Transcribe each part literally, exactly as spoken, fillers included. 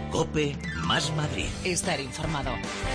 COPE más Madrid. Estar informado.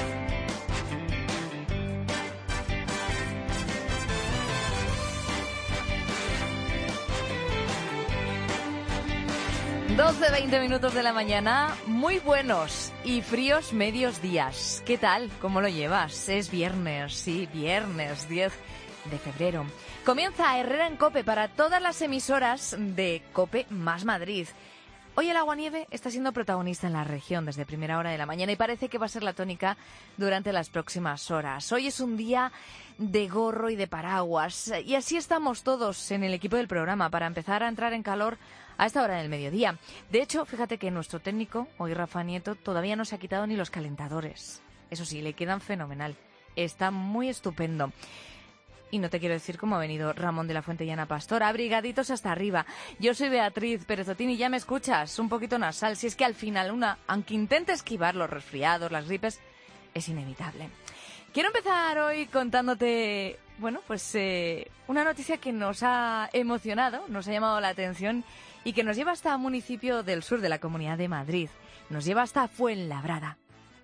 doce veinte minutos de la mañana, muy buenos y fríos medios días. ¿Qué tal? ¿Cómo lo llevas? Es viernes, sí, viernes diez de febrero. Comienza Herrera en COPE para todas las emisoras de COPE más Madrid. Hoy el aguanieve está siendo protagonista en la región desde primera hora de la mañana y parece que va a ser la tónica durante las próximas horas. Hoy es un día de gorro y de paraguas y así estamos todos en el equipo del programa para empezar a entrar en calor a esta hora del mediodía. De hecho, fíjate que nuestro técnico, hoy Rafa Nieto, todavía no se ha quitado ni los calentadores. Eso sí, le quedan fenomenal. Está muy estupendo. Y no te quiero decir cómo ha venido Ramón de la Fuente y Ana Pastor, abrigaditos hasta arriba. Yo soy Beatriz Pérez Otín y ya me escuchas, un poquito nasal. Si es que al final una, aunque intente esquivar los resfriados, las gripes, es inevitable. Quiero empezar hoy contándote, bueno, pues eh, una noticia que nos ha emocionado, nos ha llamado la atención y que nos lleva hasta un municipio del sur de la Comunidad de Madrid. Nos lleva hasta Fuenlabrada.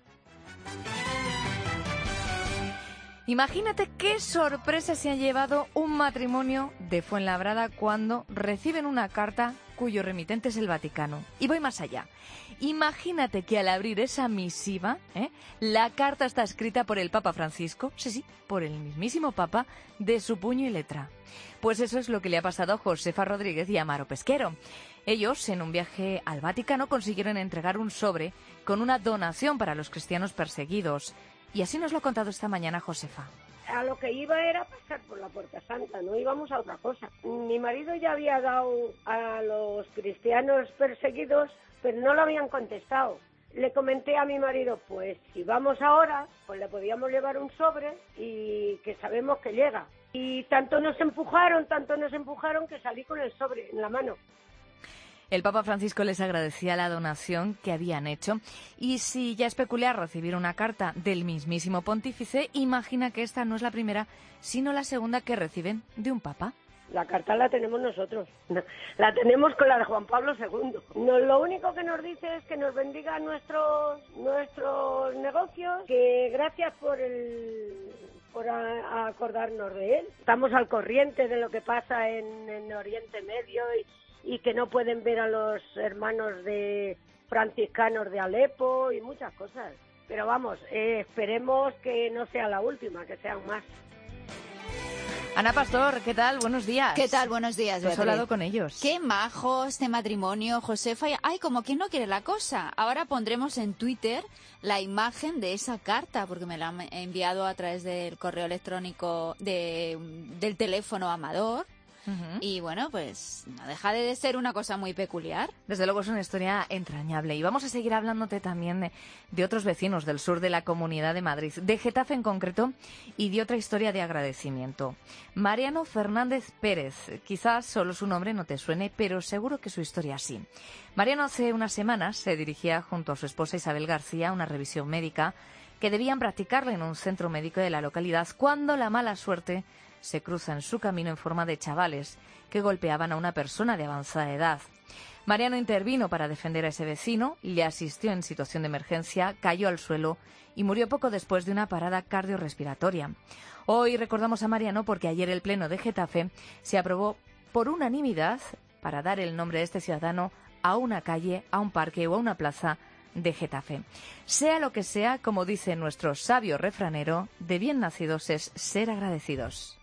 Imagínate qué sorpresa se ha llevado un matrimonio de Fuenlabrada cuando reciben una carta cuyo remitente es el Vaticano. Y voy más allá. Imagínate que al abrir esa misiva, ¿eh? la carta está escrita por el Papa Francisco, sí, sí, por el mismísimo Papa, de su puño y letra. Pues eso es lo que le ha pasado a Josefa Rodríguez y a Amaro Pesquero. Ellos, en un viaje al Vaticano, consiguieron entregar un sobre con una donación para los cristianos perseguidos. Y así nos lo ha contado esta mañana Josefa. A lo que iba era pasar por la Puerta Santa, no íbamos a otra cosa. Mi marido ya había dado a los cristianos perseguidos, pero no lo habían contestado. Le comenté a mi marido, pues si vamos ahora, pues le podíamos llevar un sobre y que sabemos que llega. Y tanto nos empujaron, tanto nos empujaron que salí con el sobre en la mano. El Papa Francisco les agradecía la donación que habían hecho y si ya es peculiar recibir una carta del mismísimo pontífice, imagina que esta no es la primera, sino la segunda que reciben de un papa. La carta la tenemos nosotros, la tenemos con la de Juan Pablo segundo. No, lo único que nos dice es que nos bendiga nuestros, nuestros negocios, que gracias por el... por a, a acordarnos de él. Estamos al corriente de lo que pasa en, en Oriente Medio y y que no pueden ver a los hermanos de franciscanos de Alepo y muchas cosas. Pero vamos, eh, esperemos que no sea la última, que sean más. Ana Pastor, ¿qué tal? Buenos días. ¿Qué tal? Buenos días, Beatriz. ¿Has hablado con ellos? Qué majos este matrimonio, Josefa. Ay, como quien no quiere la cosa. Ahora pondremos en Twitter la imagen de esa carta, porque me la han enviado a través del correo electrónico de, del teléfono Amador. Uh-huh. Y bueno, pues no deja de ser una cosa muy peculiar. Desde luego es una historia entrañable. Y vamos a seguir hablándote también de, de otros vecinos del sur de la Comunidad de Madrid, de Getafe en concreto, y de otra historia de agradecimiento. Mariano Fernández Pérez. Quizás solo su nombre no te suene, pero seguro que su historia sí. Mariano hace unas semanas se dirigía junto a su esposa Isabel García a una revisión médica que debían practicarla en un centro médico de la localidad cuando la mala suerte se cruza en su camino en forma de chavales que golpeaban a una persona de avanzada edad. Mariano intervino para defender a ese vecino, le asistió en situación de emergencia, cayó al suelo y murió poco después de una parada cardiorrespiratoria. Hoy recordamos a Mariano porque ayer el Pleno de Getafe se aprobó por unanimidad para dar el nombre de este ciudadano a una calle, a un parque o a una plaza de Getafe. Sea lo que sea, como dice nuestro sabio refranero, de bien nacidos es ser agradecidos.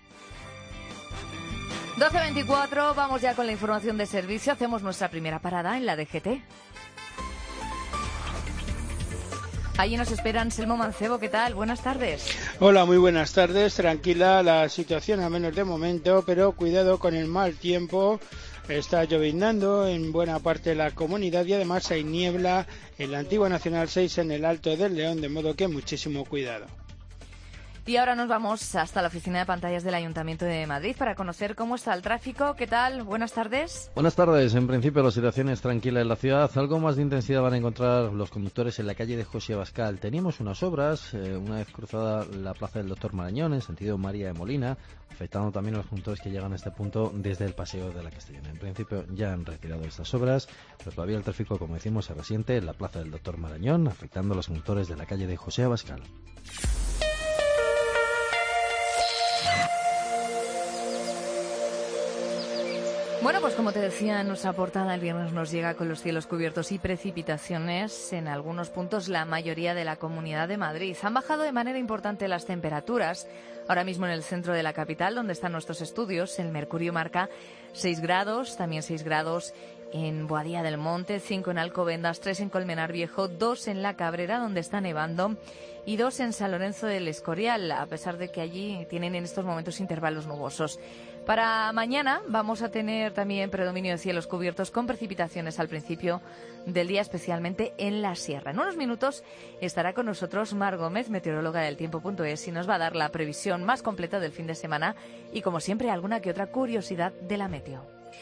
doce veinticuatro, vamos ya con la información de servicio. Hacemos nuestra primera parada en la D G T. Allí nos esperan Selmo Mancebo, ¿qué tal? Buenas tardes. Hola, muy buenas tardes. Tranquila la situación, al menos de momento, pero cuidado con el mal tiempo. Está lloviznando en buena parte de la comunidad y además hay niebla en la antigua Nacional seis en el Alto del León, de modo que muchísimo cuidado. Y ahora nos vamos hasta la oficina de pantallas del Ayuntamiento de Madrid para conocer cómo está el tráfico. ¿Qué tal? Buenas tardes. Buenas tardes. En principio la situación es tranquila en la ciudad. Algo más de intensidad van a encontrar los conductores en la calle de José Abascal. Teníamos unas obras, eh, una vez cruzada la plaza del Doctor Marañón, en sentido María de Molina, afectando también a los conductores que llegan a este punto desde el Paseo de la Castellana. En principio ya han retirado estas obras, pero todavía el tráfico, como decimos, se resiente en la plaza del Doctor Marañón, afectando a los conductores de la calle de José Abascal. Bueno, pues como te decía en nuestra portada, el viernes nos llega con los cielos cubiertos y precipitaciones en algunos puntos, la mayoría de la Comunidad de Madrid. Han bajado de manera importante las temperaturas. Ahora mismo en el centro de la capital, donde están nuestros estudios, el mercurio marca seis grados, también seis grados en Boadilla del Monte, cinco en Alcobendas, tres en Colmenar Viejo, dos en La Cabrera, donde está nevando, y dos en San Lorenzo del Escorial, a pesar de que allí tienen en estos momentos intervalos nubosos. Para mañana vamos a tener también predominio de cielos cubiertos con precipitaciones al principio del día, especialmente en la sierra. En unos minutos estará con nosotros Mar Gómez, meteoróloga del tiempo punto es, y nos va a dar la previsión más completa del fin de semana y, como siempre, alguna que otra curiosidad de la meteo.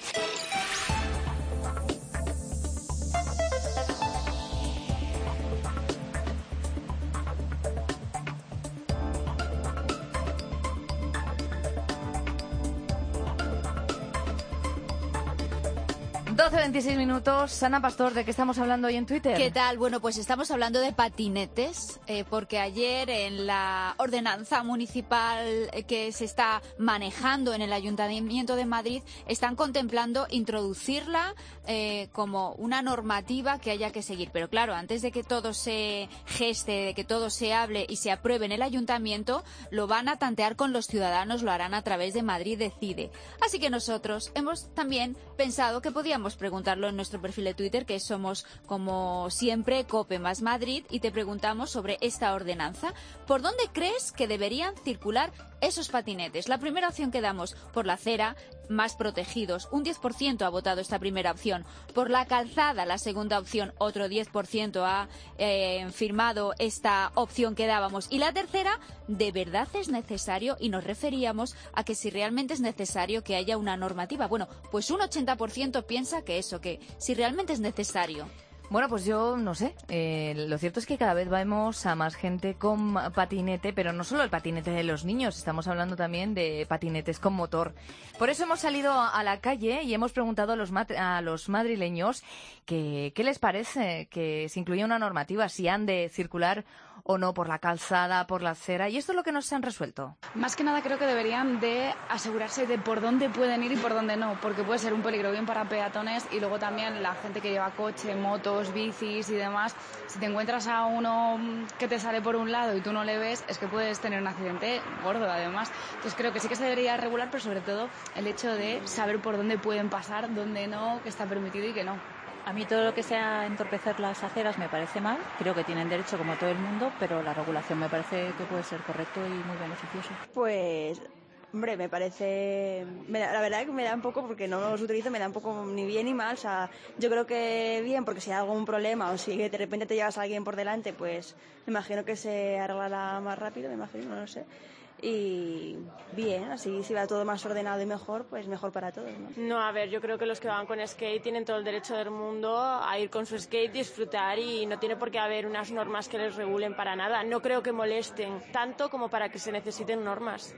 doce veintiséis minutos. Ana Pastor, ¿de qué estamos hablando hoy en Twitter? ¿Qué tal? Bueno, pues estamos hablando de patinetes, eh, porque ayer en la ordenanza municipal que se está manejando en el Ayuntamiento de Madrid están contemplando introducirla eh, como una normativa que haya que seguir. Pero claro, antes de que todo se geste, de que todo se hable y se apruebe en el Ayuntamiento, lo van a tantear con los ciudadanos, lo harán a través de Madrid Decide. Así que nosotros hemos también pensado que podíamos preguntarlo en nuestro perfil de Twitter, que somos, como siempre, Cope más Madrid, y te preguntamos sobre esta ordenanza. ¿Por dónde crees que deberían circular esos patinetes? La primera opción que damos, por la acera, más protegidos. Un diez por ciento ha votado esta primera opción. Por la calzada, la segunda opción, otro diez por ciento ha eh, firmado esta opción que dábamos. Y la tercera, ¿de verdad es necesario? Y nos referíamos a que si realmente es necesario que haya una normativa. Bueno, pues un ochenta por ciento piensa que eso, que si realmente es necesario. Bueno, pues yo no sé. Eh, lo cierto es que cada vez vemos a más gente con patinete, pero no solo el patinete de los niños, estamos hablando también de patinetes con motor. Por eso hemos salido a la calle y hemos preguntado a los, a los madrileños que, qué les parece que se incluya una normativa, si han de circular o no por la calzada, por la acera, y esto es lo que nos han resuelto. Más que nada creo que deberían de asegurarse de por dónde pueden ir y por dónde no, porque puede ser un peligro bien para peatones y luego también la gente que lleva coche, motos, bicis y demás. Si te encuentras a uno que te sale por un lado y tú no le ves, es que puedes tener un accidente gordo además. Entonces creo que sí que se debería regular, pero sobre todo el hecho de saber por dónde pueden pasar, dónde no, qué está permitido y qué no. A mí todo lo que sea entorpecer las aceras me parece mal, creo que tienen derecho como todo el mundo, pero la regulación me parece que puede ser correcto y muy beneficioso. Pues, hombre, me parece, me da, la verdad es que me da un poco, porque no los utilizo, me da un poco ni bien ni mal, o sea, yo creo que bien, porque si hay algún problema o si de repente te llevas a alguien por delante, pues me imagino que se arreglará más rápido, me imagino, no lo sé. Y bien, así si va todo más ordenado y mejor, pues mejor para todos, ¿no? No, a ver, yo creo que los que van con skate tienen todo el derecho del mundo a ir con su skate, disfrutar, y no tiene por qué haber unas normas que les regulen para nada. No creo que molesten tanto como para que se necesiten normas.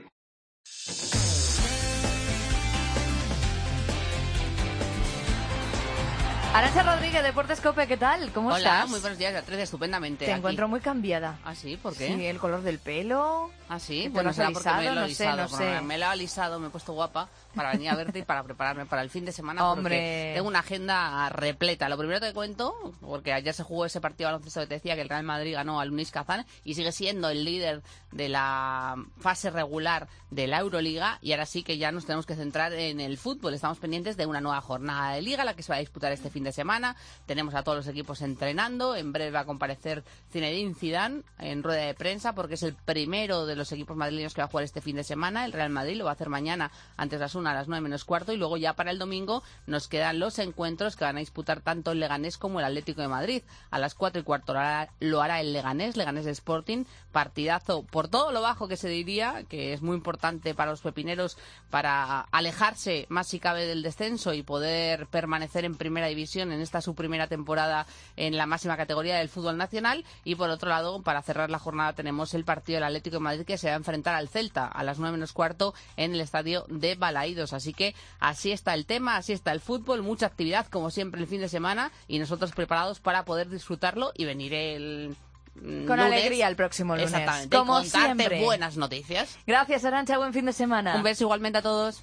Arantxa Rodríguez, Deportes Cope, ¿qué tal? ¿Cómo Hola, estás? Hola, muy buenos días, Beatriz, estupendamente. Te aquí. encuentro muy cambiada. ¿Ah, sí? ¿Por qué? Sí, el color del pelo. ¿Ah, sí? Te Bueno, lo has será porque alisado, me lo he no alisado. sé, no sé. Me lo he alisado, me he puesto guapa para venir a verte y para prepararme para el fin de semana. Hombre. Porque tengo una agenda repleta. Lo primero que te cuento, porque ayer se jugó ese partido baloncesto que te decía, que el Real Madrid ganó al Lunis Kazán y sigue siendo el líder de la fase regular de la Euroliga, y ahora sí que ya nos tenemos que centrar en el fútbol. Estamos pendientes de una nueva jornada de Liga, la que se va a disputar este fin de de semana. Tenemos a todos los equipos entrenando. En breve va a comparecer Zinedine Zidane en rueda de prensa porque es el primero de los equipos madrileños que va a jugar este fin de semana. El Real Madrid lo va a hacer mañana ante Osasuna a las nueve menos cuarto y luego ya para el domingo nos quedan los encuentros que van a disputar tanto el Leganés como el Atlético de Madrid. A las cuatro y cuarto lo hará, lo hará el Leganés, Leganés Sporting, partidazo por todo lo bajo que se diría, que es muy importante para los pepineros para alejarse más si cabe del descenso y poder permanecer en primera división en esta su primera temporada en la máxima categoría del fútbol nacional. Y por otro lado, para cerrar la jornada tenemos el partido del Atlético de Madrid que se va a enfrentar al Celta a las nueve menos cuarto en el estadio de Balaídos. Así que así está el tema, así está el fútbol, mucha actividad como siempre el fin de semana y nosotros preparados para poder disfrutarlo y venir el con lunes, alegría el próximo lunes. Exactamente, como y contarte siempre. buenas noticias. Gracias, Arantxa, buen fin de semana. Un beso igualmente a todos.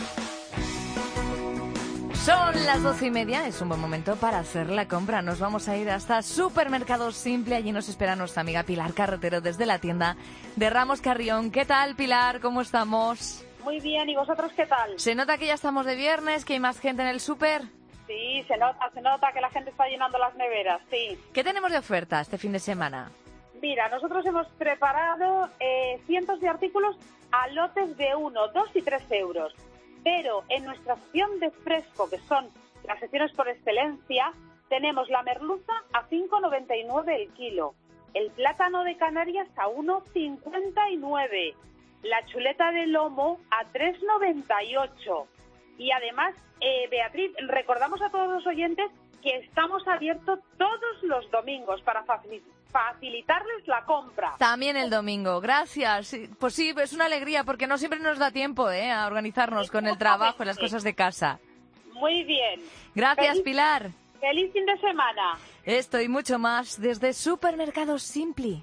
Son las doce y media, es un buen momento para hacer la compra. Nos vamos a ir hasta Supermercados Simple. Allí nos espera nuestra amiga Pilar Carretero desde la tienda de Ramos Carrión. ¿Qué tal, Pilar? ¿Cómo estamos? Muy bien, ¿y vosotros qué tal? ¿Se nota que ya estamos de viernes, que hay más gente en el súper? Sí, se nota, se nota que la gente está llenando las neveras, sí. ¿Qué tenemos de oferta este fin de semana? Mira, nosotros hemos preparado eh, cientos de artículos a lotes de uno, dos y tres euros. Pero en nuestra sección de fresco, que son las secciones por excelencia, tenemos la merluza a cinco noventa y nueve el kilo, el plátano de Canarias a uno cincuenta y nueve, la chuleta de lomo a tres noventa y ocho. Y además, eh, Beatriz, recordamos a todos los oyentes que estamos abiertos todos los domingos para facilitar facilitarles la compra. También el domingo, gracias. Pues sí, es una alegría porque no siempre nos da tiempo ¿eh? a organizarnos con el trabajo y las cosas de casa. Muy bien. Gracias, Feliz, Pilar. Feliz fin de semana. Esto y mucho más desde Supermercados Simple.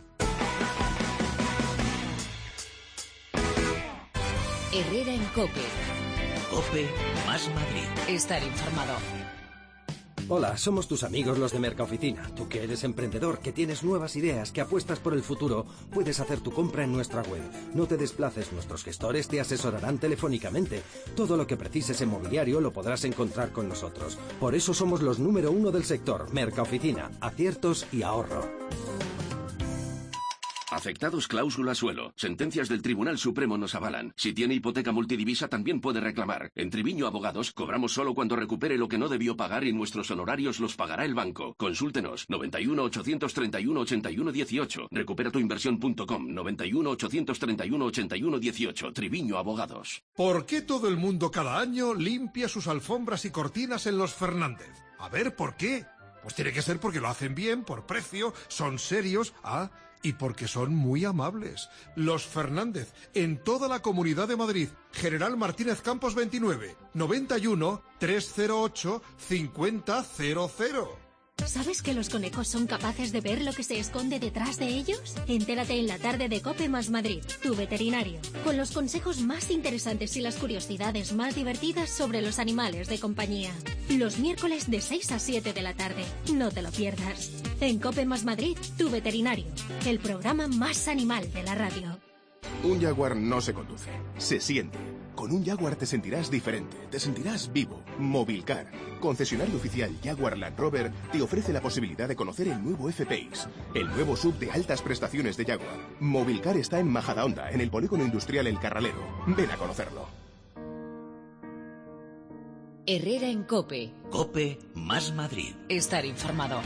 Herrera en COPE. COPE más Madrid. Estar informado. Hola, somos tus amigos los de Mercaoficina. Tú que eres emprendedor, que tienes nuevas ideas, que apuestas por el futuro, puedes hacer tu compra en nuestra web. No te desplaces, nuestros gestores te asesorarán telefónicamente. Todo lo que precises en mobiliario lo podrás encontrar con nosotros. Por eso somos los número uno del sector. Mercaoficina, aciertos y ahorro. Afectados cláusula suelo. Sentencias del Tribunal Supremo nos avalan. Si tiene hipoteca multidivisa también puede reclamar. En Triviño Abogados cobramos solo cuando recupere lo que no debió pagar y nuestros honorarios los pagará el banco. Consúltenos. noventa y uno, ochocientos treinta y uno, ochenta y uno dieciocho. recupera tu inversión punto com. noventa y uno, ochocientos treinta y uno, ochenta y uno dieciocho. Triviño Abogados. ¿Por qué todo el mundo cada año limpia sus alfombras y cortinas en Los Fernández? A ver, ¿por qué? Pues tiene que ser porque lo hacen bien, por precio, son serios, ah... y porque son muy amables. Los Fernández, en toda la Comunidad de Madrid. General Martínez Campos veintinueve, noventa y uno, trescientos ocho, cincuenta cero cero. ¿Sabes que los conejos son capaces de ver lo que se esconde detrás de ellos? Entérate en la tarde de COPE más Madrid, tu veterinario, con los consejos más interesantes y las curiosidades más divertidas sobre los animales de compañía. Los miércoles de seis a siete de la tarde. No te lo pierdas. En COPE más Madrid, tu veterinario, el programa más animal de la radio. Un Jaguar no se conduce, se siente. Con un Jaguar te sentirás diferente, te sentirás vivo. Movilcar, concesionario oficial Jaguar Land Rover, te ofrece la posibilidad de conocer el nuevo F-Pace, el nuevo sub de altas prestaciones de Jaguar. Movilcar está en Majadahonda, en el polígono industrial El Carralero. Ven a conocerlo. Herrera en COPE. COPE más Madrid. Estar informado.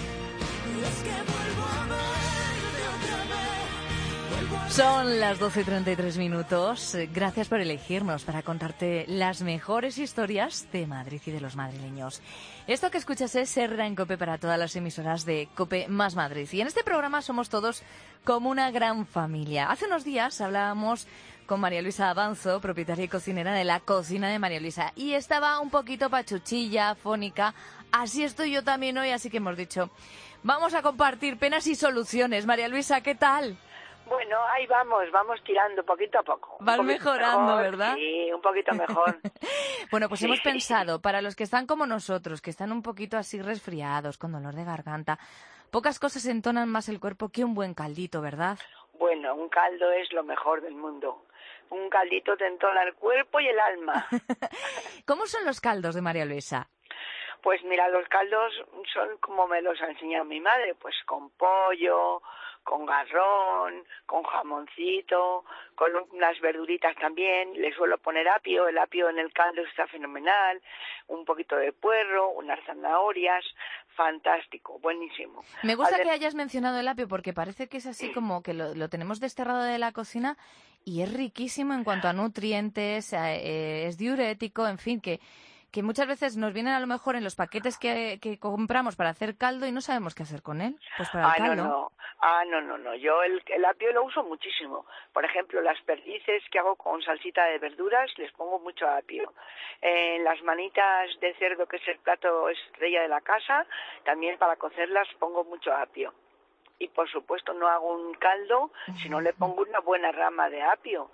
Son las doce y treinta y tres minutos. Gracias por elegirnos para contarte las mejores historias de Madrid y de los madrileños. Esto que escuchas es Herrera en COPE para todas las emisoras de COPE más Madrid. Y en este programa somos todos como una gran familia. Hace unos días hablábamos con María Luisa Avanzo, propietaria y cocinera de la cocina de María Luisa. Y estaba un poquito pachuchilla, fónica. Así estoy yo también hoy, así que hemos dicho, vamos a compartir penas y soluciones. María Luisa, ¿qué tal? Bueno, ahí vamos, vamos tirando poquito a poco. Vas mejorando, mejor, ¿verdad? Sí, un poquito mejor. Bueno, pues sí. hemos pensado, para los que están como nosotros, que están un poquito así resfriados, con dolor de garganta, pocas cosas entonan más el cuerpo que un buen caldito, ¿verdad? Bueno, un caldo es lo mejor del mundo. Un caldito te entona el cuerpo y el alma. ¿Cómo son los caldos de María Luisa? Pues mira, los caldos son como me los ha enseñado mi madre, pues con pollo, con garrón, con jamoncito, con unas verduritas también. Le suelo poner apio, el apio en el caldo está fenomenal, un poquito de puerro, unas zanahorias, fantástico, buenísimo. Me gusta Adem- que hayas mencionado el apio porque parece que es así como que lo, lo tenemos desterrado de la cocina y es riquísimo en cuanto a nutrientes, eh, es diurético, en fin, que... que muchas veces nos vienen a lo mejor en los paquetes que, que compramos para hacer caldo y no sabemos qué hacer con él. Pues para Ah, el caldo. no, no. Ah, no, no, no. Yo el, el apio lo uso muchísimo. Por ejemplo, las perdices que hago con salsita de verduras, les pongo mucho apio. En las manitas de cerdo, que es el plato estrella de la casa, también para cocerlas pongo mucho apio. Y por supuesto no hago un caldo si no le pongo una buena rama de apio.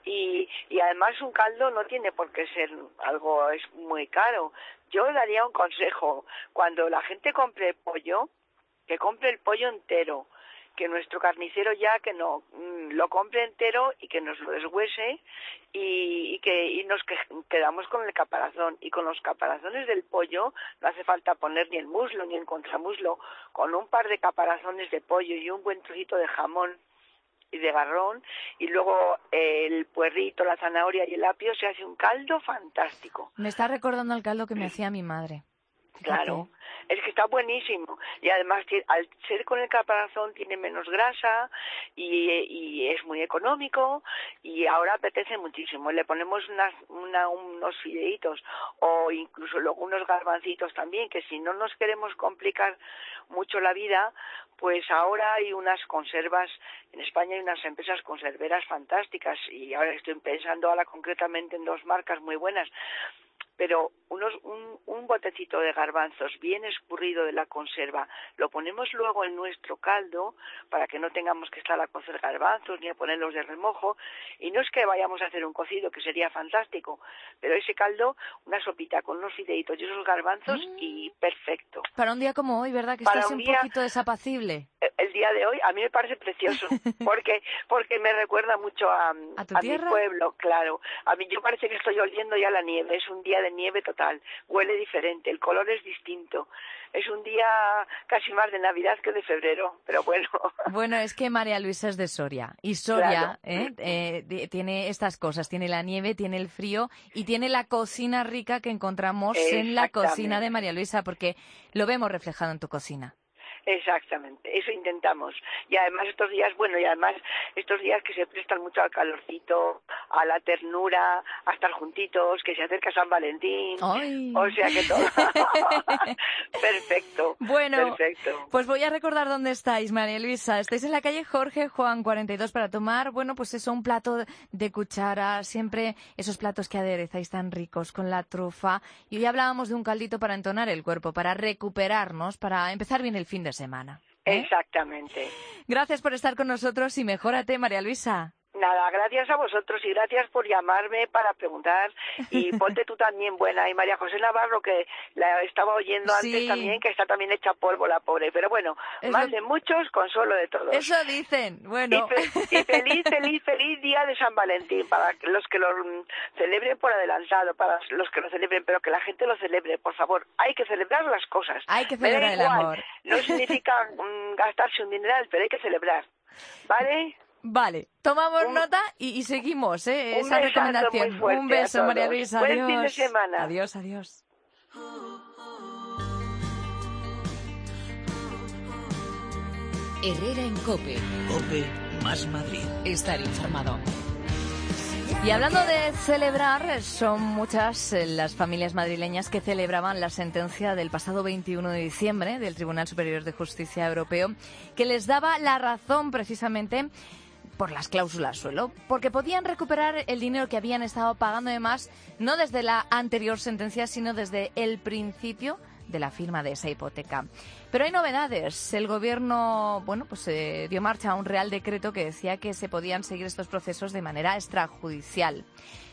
Y, y además un caldo no tiene por qué ser algo es muy caro. Yo daría un consejo: cuando la gente compre pollo, que compre el pollo entero, que nuestro carnicero ya que no mm, lo compre entero y que nos lo deshuese y, y que y nos que, quedamos con el caparazón. Y con los caparazones del pollo no hace falta poner ni el muslo ni el contramuslo. Con un par de caparazones de pollo y un buen trocito de jamón y de garrón, y luego eh, el puerrito, la zanahoria y el apio, se hace un caldo fantástico. Me está recordando el caldo que me hacía mi madre. Fíjate. Claro, es que está buenísimo y además al ser con el caparazón tiene menos grasa y, y es muy económico y ahora apetece muchísimo. Le ponemos unas, una, unos fideitos o incluso luego unos garbancitos también, que si no nos queremos complicar mucho la vida, pues ahora hay unas conservas, en España hay unas empresas conserveras fantásticas y ahora estoy pensando ahora concretamente en dos marcas muy buenas. Pero unos, un, un botecito de garbanzos bien escurrido de la conserva, lo ponemos luego en nuestro caldo para que no tengamos que estar a cocer garbanzos ni a ponerlos de remojo. Y no es que vayamos a hacer un cocido, que sería fantástico, pero ese caldo, una sopita con unos fideitos y esos garbanzos mm. y perfecto. Para un día como hoy, ¿verdad? Que Para estás un un día, poquito desapacible. El día de hoy a mí me parece precioso porque porque me recuerda mucho a, ¿A, tu a tierra? mi pueblo, claro. A mí yo parece que estoy oliendo ya la nieve, es un día de nieve total, huele diferente, el color es distinto. Es un día casi más de Navidad que de febrero, pero bueno. Bueno, es que María Luisa es de Soria y Soria Claro. ¿eh? Eh, tiene estas cosas, tiene la nieve, tiene el frío y tiene la cocina rica que encontramos en la cocina de María Luisa, porque lo vemos reflejado en tu cocina. Exactamente, eso intentamos. Y además estos días, bueno, y además estos días que se prestan mucho al calorcito, a la ternura, a estar juntitos, que se acerca San Valentín. ¡Ay! O sea que todo. Perfecto. Bueno, perfecto. Pues voy a recordar dónde estáis, María Luisa. Estáis en la calle Jorge Juan cuarenta y dos para tomar, bueno, pues eso, un plato de cuchara, siempre esos platos que aderezáis tan ricos con la trufa. Y hoy hablábamos de un caldito para entonar el cuerpo, para recuperarnos, para empezar bien el fin de semana. ¿eh? Exactamente. Gracias por estar con nosotros y mejórate, María Luisa. Nada, gracias a vosotros y gracias por llamarme para preguntar. Y ponte tú también buena. Y María José Navarro, que la estaba oyendo Sí. antes también, que está también hecha polvo la pobre. Pero bueno, Es mal lo- de muchos, consuelo de todos. Eso dicen. Bueno. Y, fe- y feliz, feliz, feliz día de San Valentín para los que lo mm, celebren por adelantado, para los que lo celebren, pero que la gente lo celebre, por favor. Hay que celebrar las cosas. Hay que Me da celebrar el igual. amor. No significa mm, gastarse un dineral, pero hay que celebrar. ¿Vale? Vale, tomamos Un- nota y, y seguimos, ¿eh? un Esa besazo recomendación. muy fuerte Un beso, a María todos. Luisa. Buen Adiós. fin de semana. Adiós, adiós. Herrera en Cope. Cope más Madrid. Estar informado. Y hablando de celebrar, son muchas eh, las familias madrileñas que celebraban la sentencia del pasado veintiuno de diciembre del Tribunal Superior de Justicia Europeo, que les daba la razón precisamente por las cláusulas suelo, porque podían recuperar el dinero que habían estado pagando de más, no desde la anterior sentencia, sino desde el principio de la firma de esa hipoteca. Pero hay novedades. El gobierno, bueno, pues eh, dio marcha a un real decreto que decía que se podían seguir estos procesos de manera extrajudicial.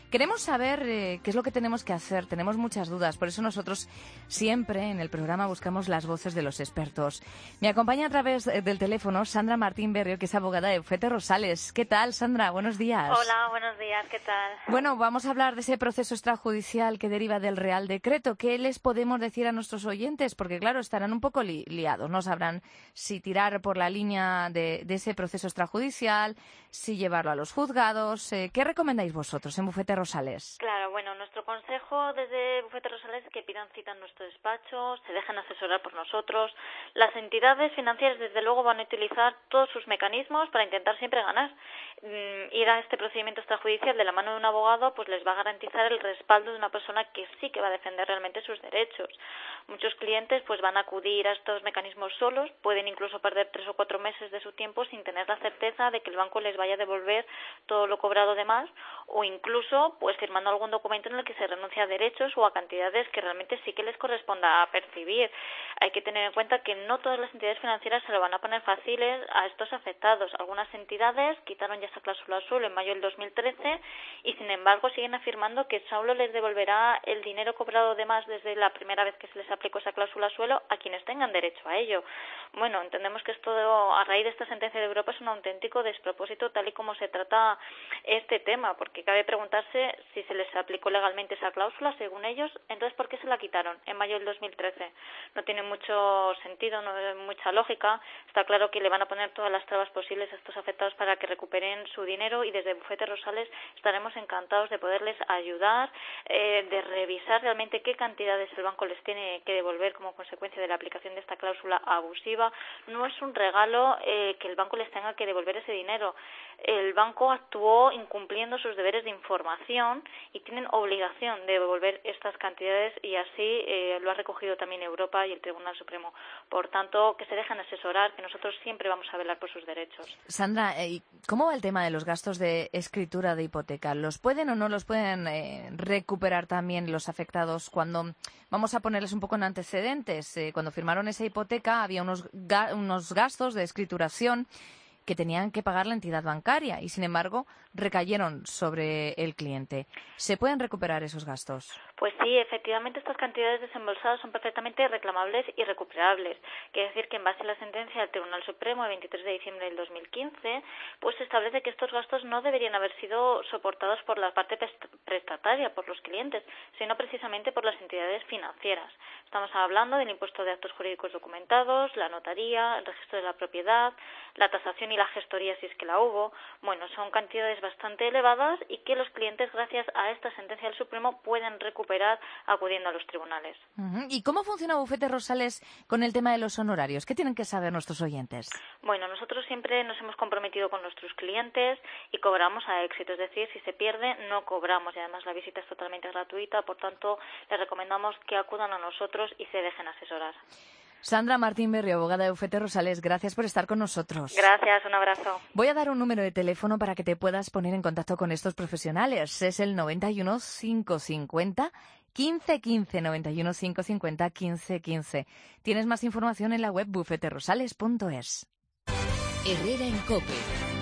Queremos saber eh, qué es lo que tenemos que hacer, tenemos muchas dudas, por eso nosotros siempre en el programa buscamos las voces de los expertos. Me acompaña a través del teléfono Sandra Martín Berrio, que es abogada de Bufete Rosales. ¿Qué tal, Sandra? Buenos días. Hola, buenos días, ¿qué tal? Bueno, vamos a hablar de ese proceso extrajudicial que deriva del Real Decreto. ¿Qué les podemos decir a nuestros oyentes? Porque, claro, estarán un poco li liados, no sabrán si tirar por la línea de, de ese proceso extrajudicial, si llevarlo a los juzgados. Eh, ¿Qué recomendáis vosotros en Bufete Rosales? Claro, bueno, nuestro consejo desde Bufete Rosales es que pidan cita en nuestro despacho, se dejen asesorar por nosotros. Las entidades financieras, desde luego, van a utilizar todos sus mecanismos para intentar siempre ganar. Mm, ir a este procedimiento extrajudicial de la mano de un abogado pues les va a garantizar el respaldo de una persona que sí que va a defender realmente sus derechos. Muchos clientes pues van a acudir a estos mecanismos solos, pueden incluso perder tres o cuatro meses de su tiempo sin tener la certeza de que el banco les vaya a devolver todo lo cobrado de más, o incluso pues firmando algún documento en el que se renuncia a derechos o a cantidades que realmente sí que les corresponda percibir. Hay que tener en cuenta que no todas las entidades financieras se lo van a poner fáciles a estos afectados. Algunas entidades quitaron ya esa cláusula suelo en mayo del dos mil trece y sin embargo siguen afirmando que solo les devolverá el dinero cobrado de más desde la primera vez que se les aplicó esa cláusula suelo a quienes tengan derecho a ello. Bueno, entendemos que esto a raíz de esta sentencia de Europa es un auténtico despropósito tal y como se trata este tema, porque cabe preguntarse si se les aplicó legalmente esa cláusula según ellos, entonces ¿por qué se la quitaron en mayo del dos mil trece? No tiene mucho sentido, no hay mucha lógica. Está claro que le van a poner todas las trabas posibles a estos afectados para que recuperen su dinero y desde Bufete Rosales estaremos encantados de poderles ayudar, eh, de revisar realmente qué cantidades el banco les tiene que devolver como consecuencia de la aplicación de esta cláusula abusiva. No es un regalo eh, que el banco les tenga que devolver ese dinero. El banco actuó incumpliendo sus deberes de información y tienen obligación de devolver estas cantidades y así eh, lo ha recogido también Europa y el Tribunal Supremo. Por tanto, que se dejen asesorar, que nosotros siempre vamos a velar por sus derechos. Sandra, ¿cómo va el tema de los gastos de escritura de hipoteca? ¿Los pueden o no los pueden eh, recuperar también los afectados cuando, vamos a ponerles un poco en antecedentes, eh, cuando firmaron esa hipoteca había unos, ga unos gastos de escrituración que tenían que pagar la entidad bancaria y, sin embargo, recayeron sobre el cliente. ¿Se pueden recuperar esos gastos? Pues sí, efectivamente estas cantidades desembolsadas son perfectamente reclamables y recuperables. Quiere decir que en base a la sentencia del Tribunal Supremo de veintitrés de diciembre del dos mil quince, pues se establece que estos gastos no deberían haber sido soportados por la parte prestataria, por los clientes, sino precisamente por las entidades financieras. Estamos hablando del impuesto de actos jurídicos documentados, la notaría, el registro de la propiedad, la tasación y la gestoría si es que la hubo. Bueno, son cantidades bastante elevadas y que los clientes, gracias a esta sentencia del Supremo, pueden recuperar acudiendo a los tribunales. Uh-huh. ¿Y cómo funciona Bufete Rosales con el tema de los honorarios? ¿Qué tienen que saber nuestros oyentes? Bueno, nosotros siempre nos hemos comprometido con nuestros clientes y cobramos a éxito, es decir, si se pierde no cobramos y además la visita es totalmente gratuita, por tanto les recomendamos que acudan a nosotros y se dejen asesorar. Sandra Martín Berrio, abogada de Bufete Rosales, gracias por estar con nosotros. Gracias, un abrazo. Voy a dar un número de teléfono para que te puedas poner en contacto con estos profesionales. Es el noventa y uno, cinco cincuenta, quince quince, noventa y uno, cinco cincuenta, quince quince. Tienes más información en la web bufete rosales punto es. Herrera en COPE.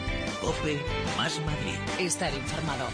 COPE más Madrid. Estar informado.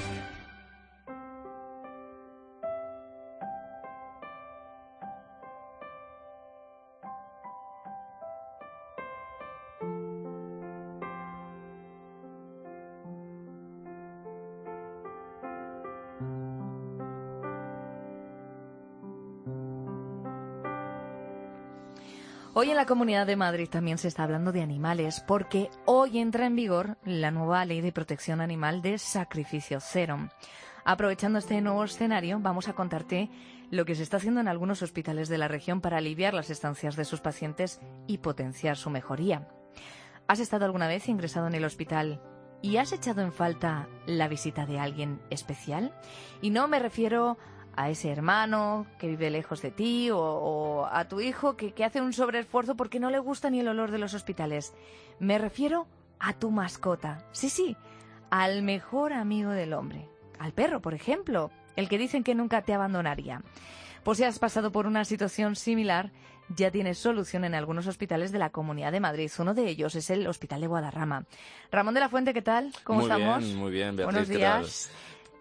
Hoy en la Comunidad de Madrid también se está hablando de animales porque hoy entra en vigor la nueva Ley de Protección Animal de Sacrificio Cero. Aprovechando este nuevo escenario, vamos a contarte lo que se está haciendo en algunos hospitales de la región para aliviar las estancias de sus pacientes y potenciar su mejoría. ¿Has estado alguna vez ingresado en el hospital y has echado en falta la visita de alguien especial? Y no me refiero a ese hermano que vive lejos de ti o, o a tu hijo que, que hace un sobreesfuerzo porque no le gusta ni el olor de los hospitales. Me refiero a tu mascota. Sí, sí, al mejor amigo del hombre. Al perro, por ejemplo, el que dicen que nunca te abandonaría. Pues si has pasado por una situación similar, ya tienes solución en algunos hospitales de la Comunidad de Madrid. Uno de ellos es el Hospital de Guadarrama. Ramón de la Fuente, ¿qué tal? ¿Cómo muy estamos? Muy bien, muy bien, Beatriz, Buenos días.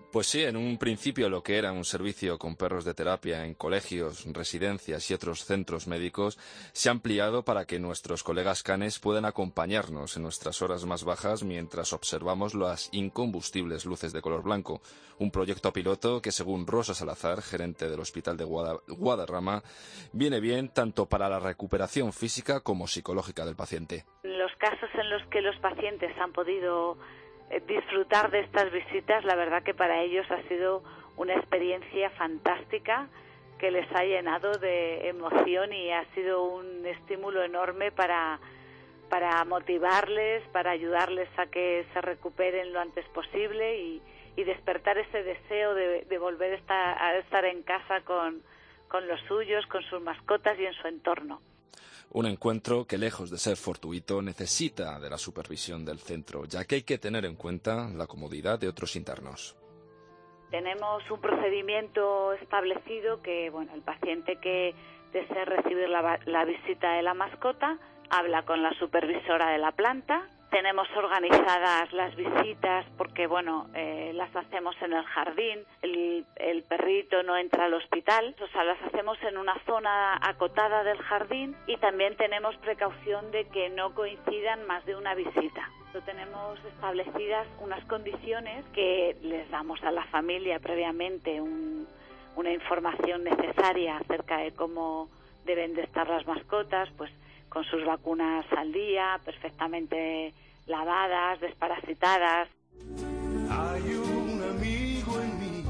Pues sí, en un principio lo que era un servicio con perros de terapia en colegios, residencias y otros centros médicos se ha ampliado para que nuestros colegas canes puedan acompañarnos en nuestras horas más bajas mientras observamos las incombustibles luces de color blanco. Un proyecto piloto que, según Rosa Salazar, gerente del Hospital de Guada- Guadarrama, viene bien tanto para la recuperación física como psicológica del paciente. Los casos en los que los pacientes han podido disfrutar de estas visitas, la verdad que para ellos ha sido una experiencia fantástica que les ha llenado de emoción y ha sido un estímulo enorme para, para motivarles, para ayudarles a que se recuperen lo antes posible y, y despertar ese deseo de, de volver a estar, a estar en casa con, con los suyos, con sus mascotas y en su entorno. Un encuentro que, lejos de ser fortuito, necesita de la supervisión del centro, ya que hay que tener en cuenta la comodidad de otros internos. Tenemos un procedimiento establecido que, bueno, el paciente que desea recibir la, la visita de la mascota habla con la supervisora de la planta. Tenemos organizadas las visitas porque, bueno, eh, las hacemos en el jardín, el, el perrito no entra al hospital, o sea, las hacemos en una zona acotada del jardín y también tenemos precaución de que no coincidan más de una visita. Tenemos establecidas unas condiciones que les damos a la familia previamente, un, una información necesaria acerca de cómo deben de estar las mascotas, pues con sus vacunas al día, perfectamente lavadas, desparasitadas. Hay un amigo en mí,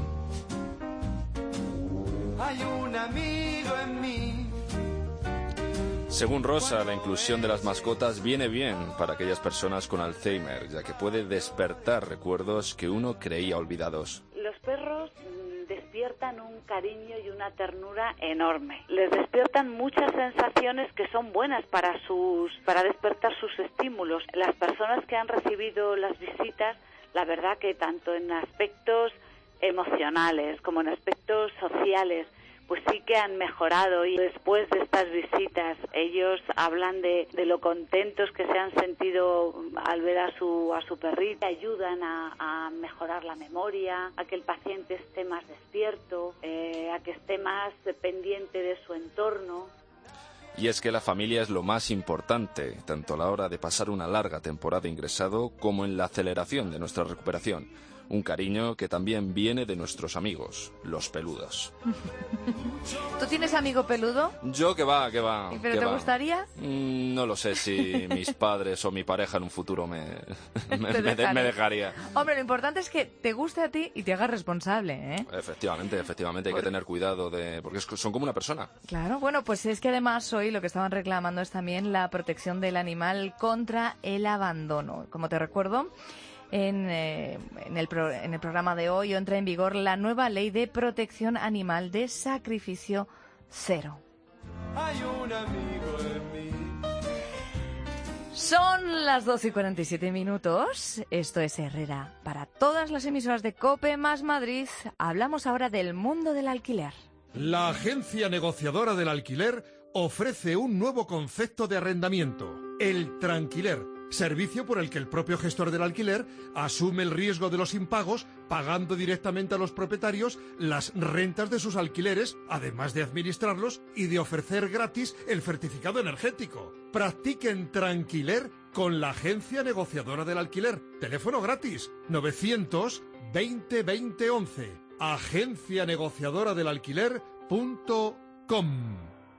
hay un amigo en mí. Según Rosa, la inclusión de las mascotas viene bien para aquellas personas con Alzheimer, ya que puede despertar recuerdos que uno creía olvidados. Los perros despiertan un cariño y una ternura enorme. Les despiertan muchas sensaciones que son buenas para sus para despertar sus estímulos. Las personas que han recibido las visitas, la verdad que tanto en aspectos emocionales como en aspectos sociales, pues sí que han mejorado, y después de estas visitas ellos hablan de, de lo contentos que se han sentido al ver a su a su perrita, ayudan a, a mejorar la memoria, a que el paciente esté más despierto, eh, a que esté más pendiente de su entorno. Y es que la familia es lo más importante, tanto a la hora de pasar una larga temporada ingresado como en la aceleración de nuestra recuperación. Un cariño que también viene de nuestros amigos, los peludos. ¿Tú tienes amigo peludo? Yo que va, que va. ¿Pero que te va. gustaría? Mm, no lo sé si mis padres o mi pareja en un futuro me, me, me, de- me dejaría. Hombre, lo importante es que te guste a ti y te hagas responsable, ¿eh? Efectivamente, efectivamente, hay que tener cuidado de porque es que son como una persona. Claro, bueno, pues es que además hoy lo que estaban reclamando es también la protección del animal contra el abandono. Como te recuerdo, en, eh, en, el pro, en el programa de hoy entra en vigor la nueva ley de protección animal de sacrificio cero. Hay un amigo en mí. Son las doce y cuarenta y siete minutos. Esto es Herrera. Para todas las emisoras de COPE más Madrid, hablamos ahora del mundo del alquiler. La agencia negociadora del alquiler ofrece un nuevo concepto de arrendamiento, el tranquiler, servicio por el que el propio gestor del alquiler asume el riesgo de los impagos, pagando directamente a los propietarios las rentas de sus alquileres, además de administrarlos y de ofrecer gratis el certificado energético. Practiquen tranquiler con la agencia negociadora del alquiler. Teléfono gratis novecientos veinte veinte once. agencia negociadora del alquiler punto com.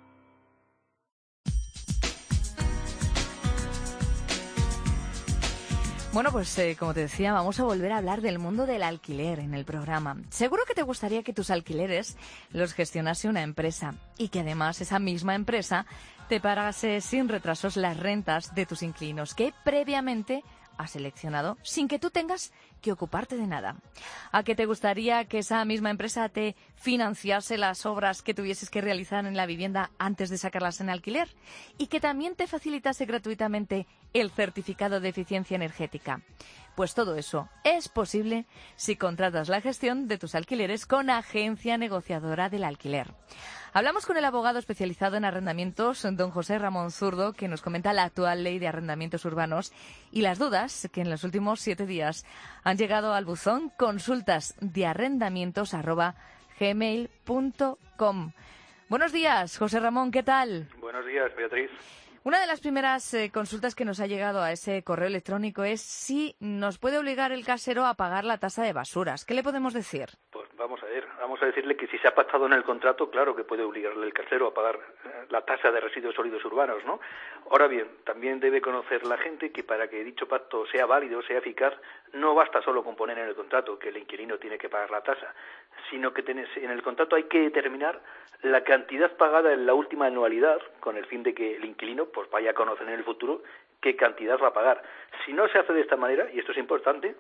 Bueno, pues eh, como te decía, vamos a volver a hablar del mundo del alquiler en el programa. Seguro que te gustaría que tus alquileres los gestionase una empresa y que además esa misma empresa te pagase sin retrasos las rentas de tus inquilinos que previamente has seleccionado sin que tú tengas que ocuparte de nada. ¿A qué te gustaría que esa misma empresa te financiase las obras que tuvieses que realizar en la vivienda antes de sacarlas en alquiler? Y que también te facilitase gratuitamente el certificado de eficiencia energética. Pues todo eso es posible si contratas la gestión de tus alquileres con Agencia Negociadora del Alquiler. Hablamos con el abogado especializado en arrendamientos, don José Ramón Zurdo, que nos comenta la actual ley de arrendamientos urbanos y las dudas que en los últimos siete días han llegado al buzón consultas de arrendamientos arroba gmail punto com. Buenos días, José Ramón, ¿qué tal? Buenos días, Beatriz. Una de las primeras eh, consultas que nos ha llegado a ese correo electrónico es si nos puede obligar el casero a pagar la tasa de basuras. ¿Qué le podemos decir? Pues vamos a ver, vamos a decirle que si se ha pactado en el contrato, claro que puede obligarle el casero a pagar eh, la tasa de residuos sólidos urbanos, ¿no? Ahora bien, también debe conocer la gente que para que dicho pacto sea válido, sea eficaz, no basta solo con poner en el contrato que el inquilino tiene que pagar la tasa, sino que tenés, en el contrato hay que determinar la cantidad pagada en la última anualidad, con el fin de que el inquilino pues vaya a conocer en el futuro qué cantidad va a pagar. Si no se hace de esta manera, y esto es importante,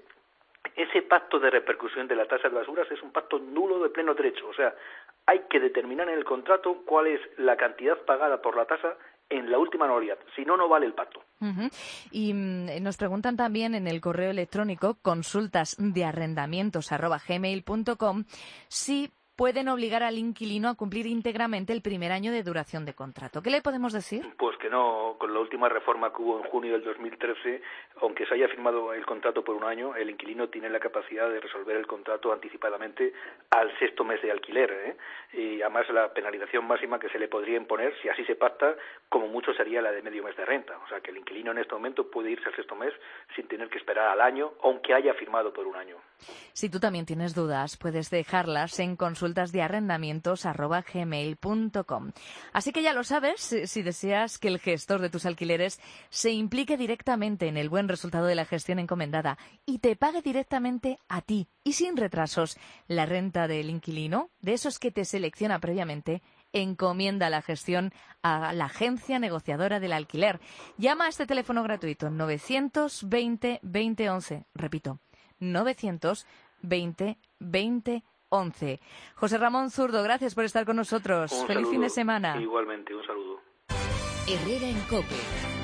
ese pacto de repercusión de la tasa de basuras es un pacto nulo de pleno derecho. O sea, hay que determinar en el contrato cuál es la cantidad pagada por la tasa en la última anualidad. Si no, no vale el pacto. Uh-huh. Y mm, nos preguntan también en el correo electrónico consultas de arrendamientos arroba gmail punto com si pueden obligar al inquilino a cumplir íntegramente el primer año de duración de contrato. ¿Qué le podemos decir? Pues que no, con la última reforma que hubo en junio del dos mil trece, aunque se haya firmado el contrato por un año, el inquilino tiene la capacidad de resolver el contrato anticipadamente al sexto mes de alquiler, ¿eh? Y además la penalización máxima que se le podría imponer, si así se pacta, como mucho sería la de medio mes de renta. O sea que el inquilino en este momento puede irse al sexto mes sin tener que esperar al año, aunque haya firmado por un año. Si tú también tienes dudas, puedes dejarlas en consultas de arrendamientos arroba gmail punto com. Así que ya lo sabes, si deseas que el gestor de tus alquileres se implique directamente en el buen resultado de la gestión encomendada y te pague directamente a ti y sin retrasos la renta del inquilino, de esos que te selecciona previamente, encomienda la gestión a la agencia negociadora del alquiler. Llama a este teléfono gratuito novecientos veinte veinte once. Repito, novecientos veinte veinte once. José Ramón Zurdo, gracias por estar con nosotros. Un Feliz saludo. fin de semana. Igualmente, un saludo. Herrera en COPE.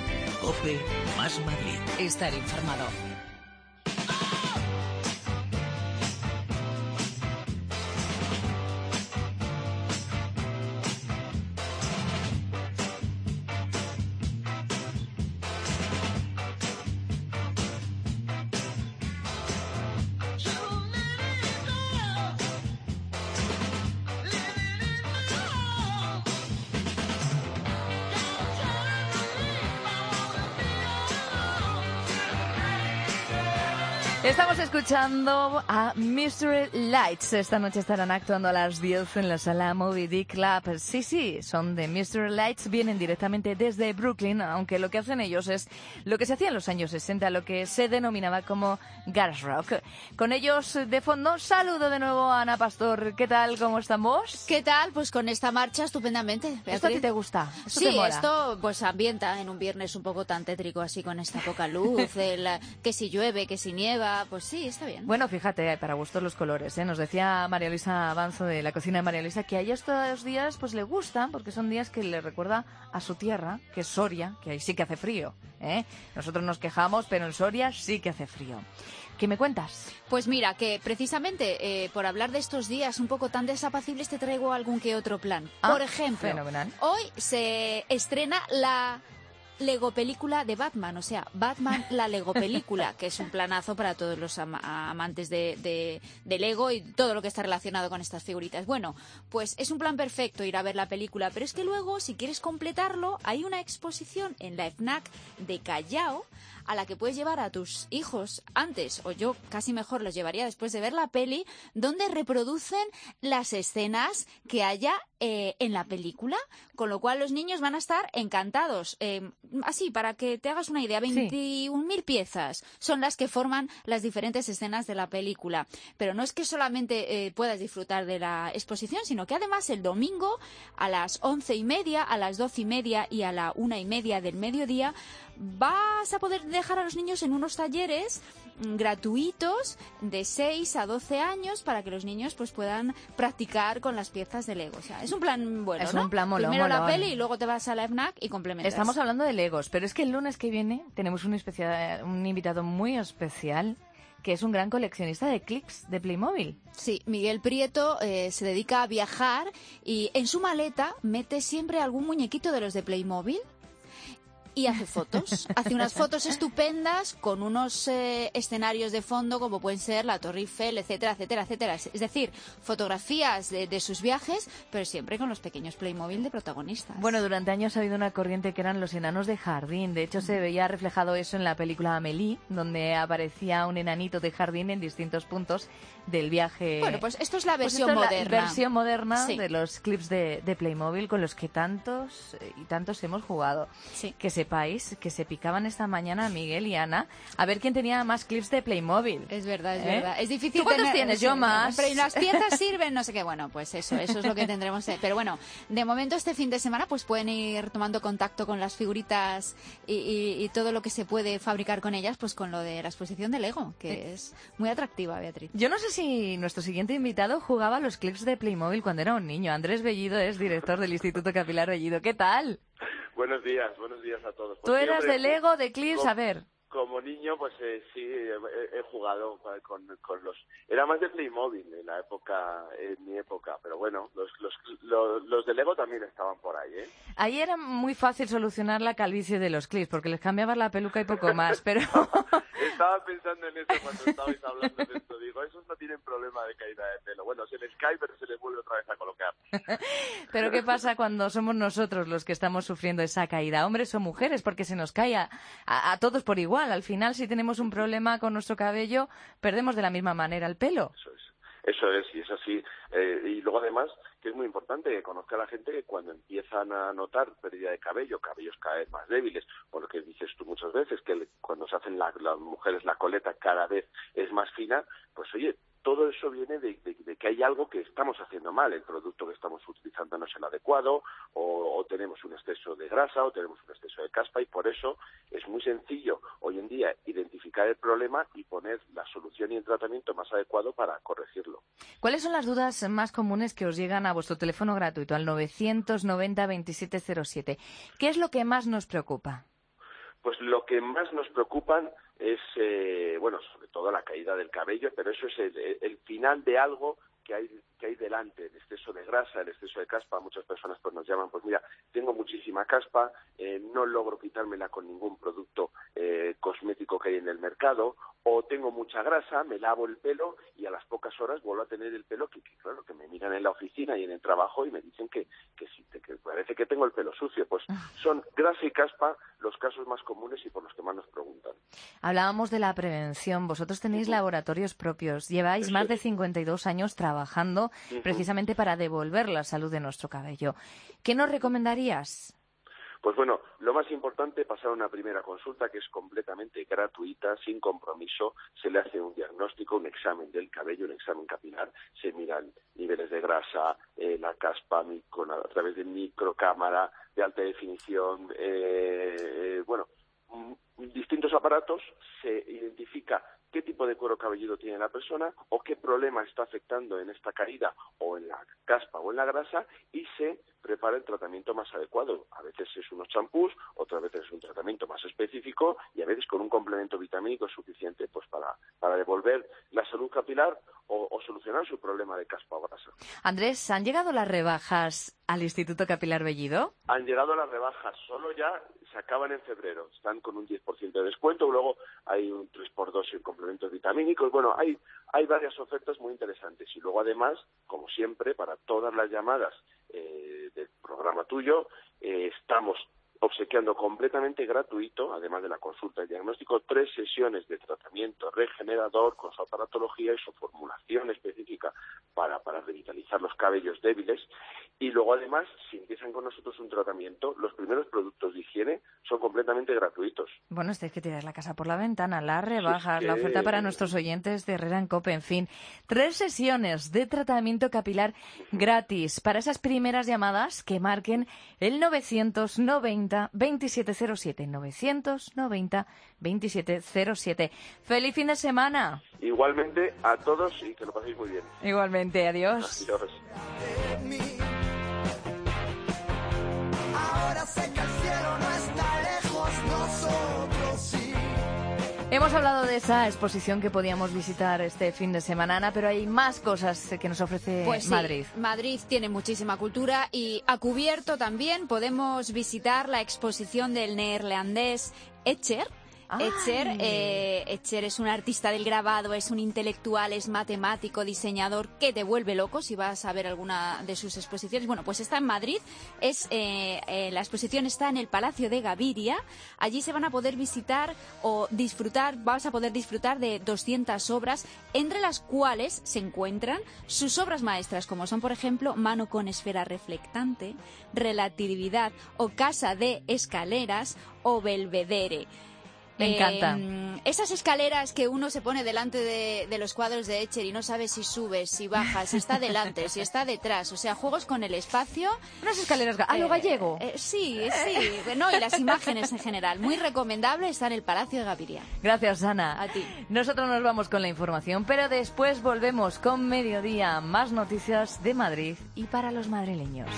COPE más Madrid. Estar informado. Estamos escuchando a Mystery Lights. Esta noche estarán actuando a las diez en la sala Moby Dick Club. Sí, sí, son de Mystery Lights, vienen directamente desde Brooklyn, aunque lo que hacen ellos es lo que se hacía en los años sesenta, lo que se denominaba como garage rock. Con ellos de fondo, saludo de nuevo a Ana Pastor. ¿Qué tal? ¿Cómo estamos? ¿Qué tal? Pues con esta marcha estupendamente. Beatriz. ¿Esto a ti te gusta? ¿Esto Sí, te mola? esto pues ambienta en un viernes un poco tan tétrico así con esta poca luz, el, que si llueve, que si nieva, pues sí, está bien. Bueno, fíjate, para gustos los colores, ¿eh? Nos decía María Luisa Avanzo de la cocina de María Luisa que a ella estos días pues le gustan porque son días que le recuerda a su tierra, que es Soria, que ahí sí que hace frío, ¿eh? Nosotros nos quejamos, pero en Soria sí que hace frío. ¿Qué me cuentas? Pues mira, que precisamente eh, por hablar de estos días un poco tan desapacibles te traigo algún que otro plan. Ah, por ejemplo, fenomenal. Hoy se estrena la Lego película de Batman, o sea, Batman la Lego película, que es un planazo para todos los ama- amantes de, de, de Lego y todo lo que está relacionado con estas figuritas. Bueno, pues es un plan perfecto ir a ver la película, pero es que luego, si quieres completarlo, hay una exposición en la FNAC de Callao a la que puedes llevar a tus hijos antes, o yo casi mejor los llevaría después de ver la peli, donde reproducen las escenas que haya eh, en la película, con lo cual los niños van a estar encantados. Eh, así, para que te hagas una idea, veintiún mil piezas son las que forman las diferentes escenas de la película. Pero no es que solamente eh, puedas disfrutar de la exposición, sino que además el domingo a las once y media, a las doce y media y a la una y media del mediodía vas a poder dejar a los niños en unos talleres gratuitos de seis a doce años para que los niños pues puedan practicar con las piezas de Lego. O sea, es un plan bueno, Es ¿no? un plan molón, Primero la molón. peli y luego te vas a la FNAC y complementas. Estamos hablando de Legos, pero es que el lunes que viene tenemos un, especial, un invitado muy especial que es un gran coleccionista de clics de Playmobil. Sí, Miguel Prieto eh, se dedica a viajar y en su maleta mete siempre algún muñequito de los de Playmobil y hace fotos. Hace unas fotos estupendas con unos eh, escenarios de fondo como pueden ser la Torre Eiffel, etcétera, etcétera, etcétera. Es decir, fotografías de, de sus viajes, pero siempre con los pequeños Playmobil de protagonistas. Bueno, durante años ha habido una corriente que eran los enanos de jardín. De hecho, se veía reflejado eso en la película Amélie, donde aparecía un enanito de jardín en distintos puntos del viaje. Bueno, pues esto es la versión pues moderna. La versión moderna sí. de los clips de, de Playmobil con los que tantos y tantos hemos jugado. Sí. Que sepáis que se picaban esta mañana Miguel y Ana a ver quién tenía más clips de Playmobil. Es verdad, es ¿Eh? verdad. Es difícil. ¿Tú cuántos tener, tienes? sí, Yo más. Pero ¿y las piezas sirven? No sé qué. Bueno, pues eso, eso es lo que tendremos. Pero bueno, de momento este fin de semana pues pueden ir tomando contacto con las figuritas y, y, y todo lo que se puede fabricar con ellas, pues con lo de la exposición de Lego, que sí. es muy atractiva, Beatriz. Yo no sé si nuestro siguiente invitado jugaba a los clips de Playmobil cuando era un niño. Andrés Bellido es director del Instituto Capilar Bellido. ¿Qué tal? Buenos días, buenos días a todos. Tú Pues eras hombre, de Lego, de clips, como, a ver. Como niño, pues eh, sí, he, he jugado con, con los... Era más de Playmobil en la época, en mi época, pero bueno, los, los, los, los de Lego también estaban por ahí, ¿eh? Ahí era muy fácil solucionar la calvicie de los clips, porque les cambiabas la peluca y poco más, pero... Estaba pensando en eso cuando estabais hablando de esto. Digo, esos no tienen problema de caída de pelo. Bueno, se les cae, pero se les vuelve otra vez a colocar. Pero ¿qué pasa cuando somos nosotros los que estamos sufriendo esa caída? Hombres o mujeres, porque se nos cae a, a, a todos por igual. Al final, si tenemos un problema con nuestro cabello, perdemos de la misma manera el pelo. Eso es. Eso es, y es así. Eh, y luego, además, que es muy importante que conozca a la gente que cuando empiezan a notar pérdida de cabello, cabellos cada vez más débiles, porque dices tú muchas veces que el, cuando se hacen la, las mujeres la coleta cada vez es más fina, pues oye, todo eso viene de, de, de que hay algo que estamos haciendo mal, el producto que estamos utilizando no es el adecuado, o, o tenemos un exceso de grasa, o tenemos un exceso de caspa, y por eso es muy sencillo hoy en día identificar el problema y poner la solución y el tratamiento más adecuado para corregirlo. ¿Cuáles son las dudas más comunes que os llegan a vuestro teléfono gratuito, al novecientos noventa veintisiete cero siete? ¿Qué es lo que más nos preocupa? Pues lo que más nos preocupan es, eh, bueno, sobre todo la caída del cabello, pero eso es el, el final de algo que hay que hay delante, el exceso de grasa, el exceso de caspa. Muchas personas pues nos llaman, pues mira, tengo muchísima caspa, eh, no logro quitármela con ningún producto eh, cosmético que hay en el mercado, o tengo mucha grasa, me lavo el pelo y a las pocas horas vuelvo a tener el pelo que, que claro, que me miran en la oficina y en el trabajo y me dicen que, que, sí, que parece que tengo el pelo sucio. Pues son grasa y caspa los casos más comunes y por los que más nos preguntan. Hablábamos de la prevención. Vosotros tenéis uh-huh. laboratorios propios. Lleváis Eso más es. de cincuenta y dos años trabajando uh-huh. precisamente para devolver la salud de nuestro cabello. ¿Qué nos recomendarías? Pues bueno, lo más importante, pasar una primera consulta que es completamente gratuita, sin compromiso. Se le hace un diagnóstico, un examen del cabello, un examen capilar. Se miran niveles de grasa, eh, la caspa con, a través de microcámara, de alta definición, eh, eh, bueno, distintos aparatos. Se identifica qué tipo de cuero cabelludo tiene la persona o qué problema está afectando en esta caída o en la caspa o en la grasa y se prepara el tratamiento más adecuado. A veces es unos champús, otras veces es un tratamiento más específico y a veces con un complemento vitamínico suficiente pues para, para devolver la salud capilar o, o solucionar su problema de caspa o grasa. Andrés, ¿han llegado las rebajas al Instituto Capilar Bellido? Han llegado las rebajas, solo ya se acaban en febrero. Están con un diez por ciento de descuento, luego hay un tres por dos en complementos vitamínicos. Bueno, hay, hay varias ofertas muy interesantes. Y luego, además, como siempre, para todas las llamadas eh, del programa tuyo, eh, estamos obsequiando completamente gratuito, además de la consulta y diagnóstico, tres sesiones de tratamiento regenerador con su aparatología y su formulación específica para, para revitalizar los cabellos débiles. Y luego, además, si empiezan con nosotros un tratamiento, los primeros productos de higiene son completamente gratuitos. Bueno, es que tirar la casa por la ventana, las rebajas, sí, la oferta para nuestros oyentes de Herrera en Cope, en fin. Tres sesiones de tratamiento capilar gratis para esas primeras llamadas que marquen el novecientos noventa veintisiete cero siete. novecientos noventa veintisiete cero siete. ¡Feliz fin de semana! Igualmente a todos y que lo paséis muy bien. Igualmente, adiós. Adiós. Ahora sé que el cielo no está lejos, nosotros sí. Hemos hablado de esa exposición que podíamos visitar este fin de semana, Ana, pero hay más cosas que nos ofrece pues sí, Madrid. Madrid tiene muchísima cultura y a cubierto también podemos visitar la exposición del neerlandés Escher. Escher, eh, Escher es un artista del grabado, es un intelectual, es matemático, diseñador que te vuelve loco si vas a ver alguna de sus exposiciones. Bueno, pues está en Madrid, es eh, eh, la exposición está en el Palacio de Gaviria. Allí se van a poder visitar o disfrutar, vas a poder disfrutar de doscientas obras, entre las cuales se encuentran sus obras maestras, como son, por ejemplo, Mano con esfera reflectante, Relatividad o Casa de escaleras o Belvedere. Me encanta. Eh, esas escaleras que uno se pone delante de, de los cuadros de Escher y no sabe si sube, si baja, si está delante, si está detrás. O sea, juegos con el espacio. Unas escaleras a lo gallego. Eh, eh, sí, sí. No, y las imágenes en general. Muy recomendable, está en el Palacio de Gaviria. Gracias, Ana. A ti. Nosotros nos vamos con la información, pero después volvemos con Mediodía. Más noticias de Madrid y para los madrileños.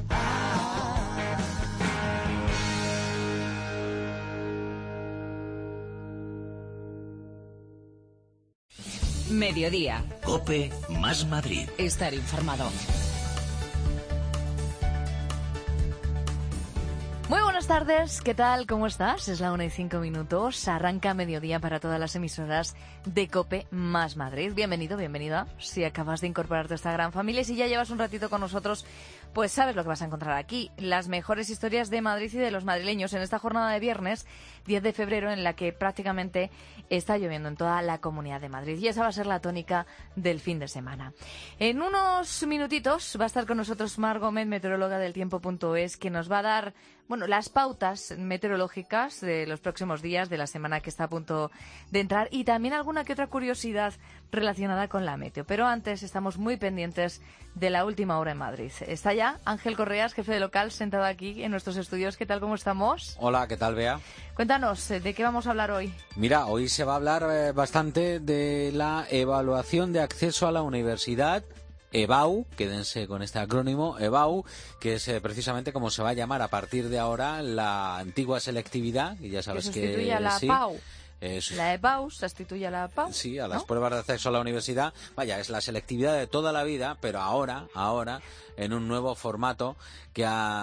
Mediodía. COPE más Madrid. Estar informado. Muy buenas tardes, ¿qué tal? ¿Cómo estás? Es la una y cinco minutos, arranca Mediodía para todas las emisoras de COPE más Madrid. Bienvenido, bienvenida, si acabas de incorporarte a esta gran familia y si ya llevas un ratito con nosotros, pues sabes lo que vas a encontrar aquí, las mejores historias de Madrid y de los madrileños en esta jornada de viernes, diez de febrero, en la que prácticamente está lloviendo en toda la Comunidad de Madrid y esa va a ser la tónica del fin de semana. En unos minutitos va a estar con nosotros Mar Gómez, meteoróloga del tiempo punto es, que nos va a dar, bueno, las pautas meteorológicas de los próximos días, de la semana que está a punto de entrar y también alguna que otra curiosidad relacionada con la meteo. Pero antes estamos muy pendientes de la última hora en Madrid. Está ya Ángel Correas, jefe de local, sentado aquí en nuestros estudios. ¿Qué tal? ¿Cómo estamos? Hola, ¿qué tal, Bea? Cuéntanos, ¿de qué vamos a hablar hoy? Mira, hoy se va a hablar eh, bastante de la evaluación de acceso a la universidad. EBAU, quédense con este acrónimo, EBAU, que es eh, precisamente como se va a llamar a partir de ahora la antigua selectividad, y ya sabes que... Que sustituye a la sí, PAU. Es, la EBAU sustituye a la PAU. Sí, a las ¿no? pruebas de acceso a la universidad. Vaya, es la selectividad de toda la vida, pero ahora, ahora, en un nuevo formato que,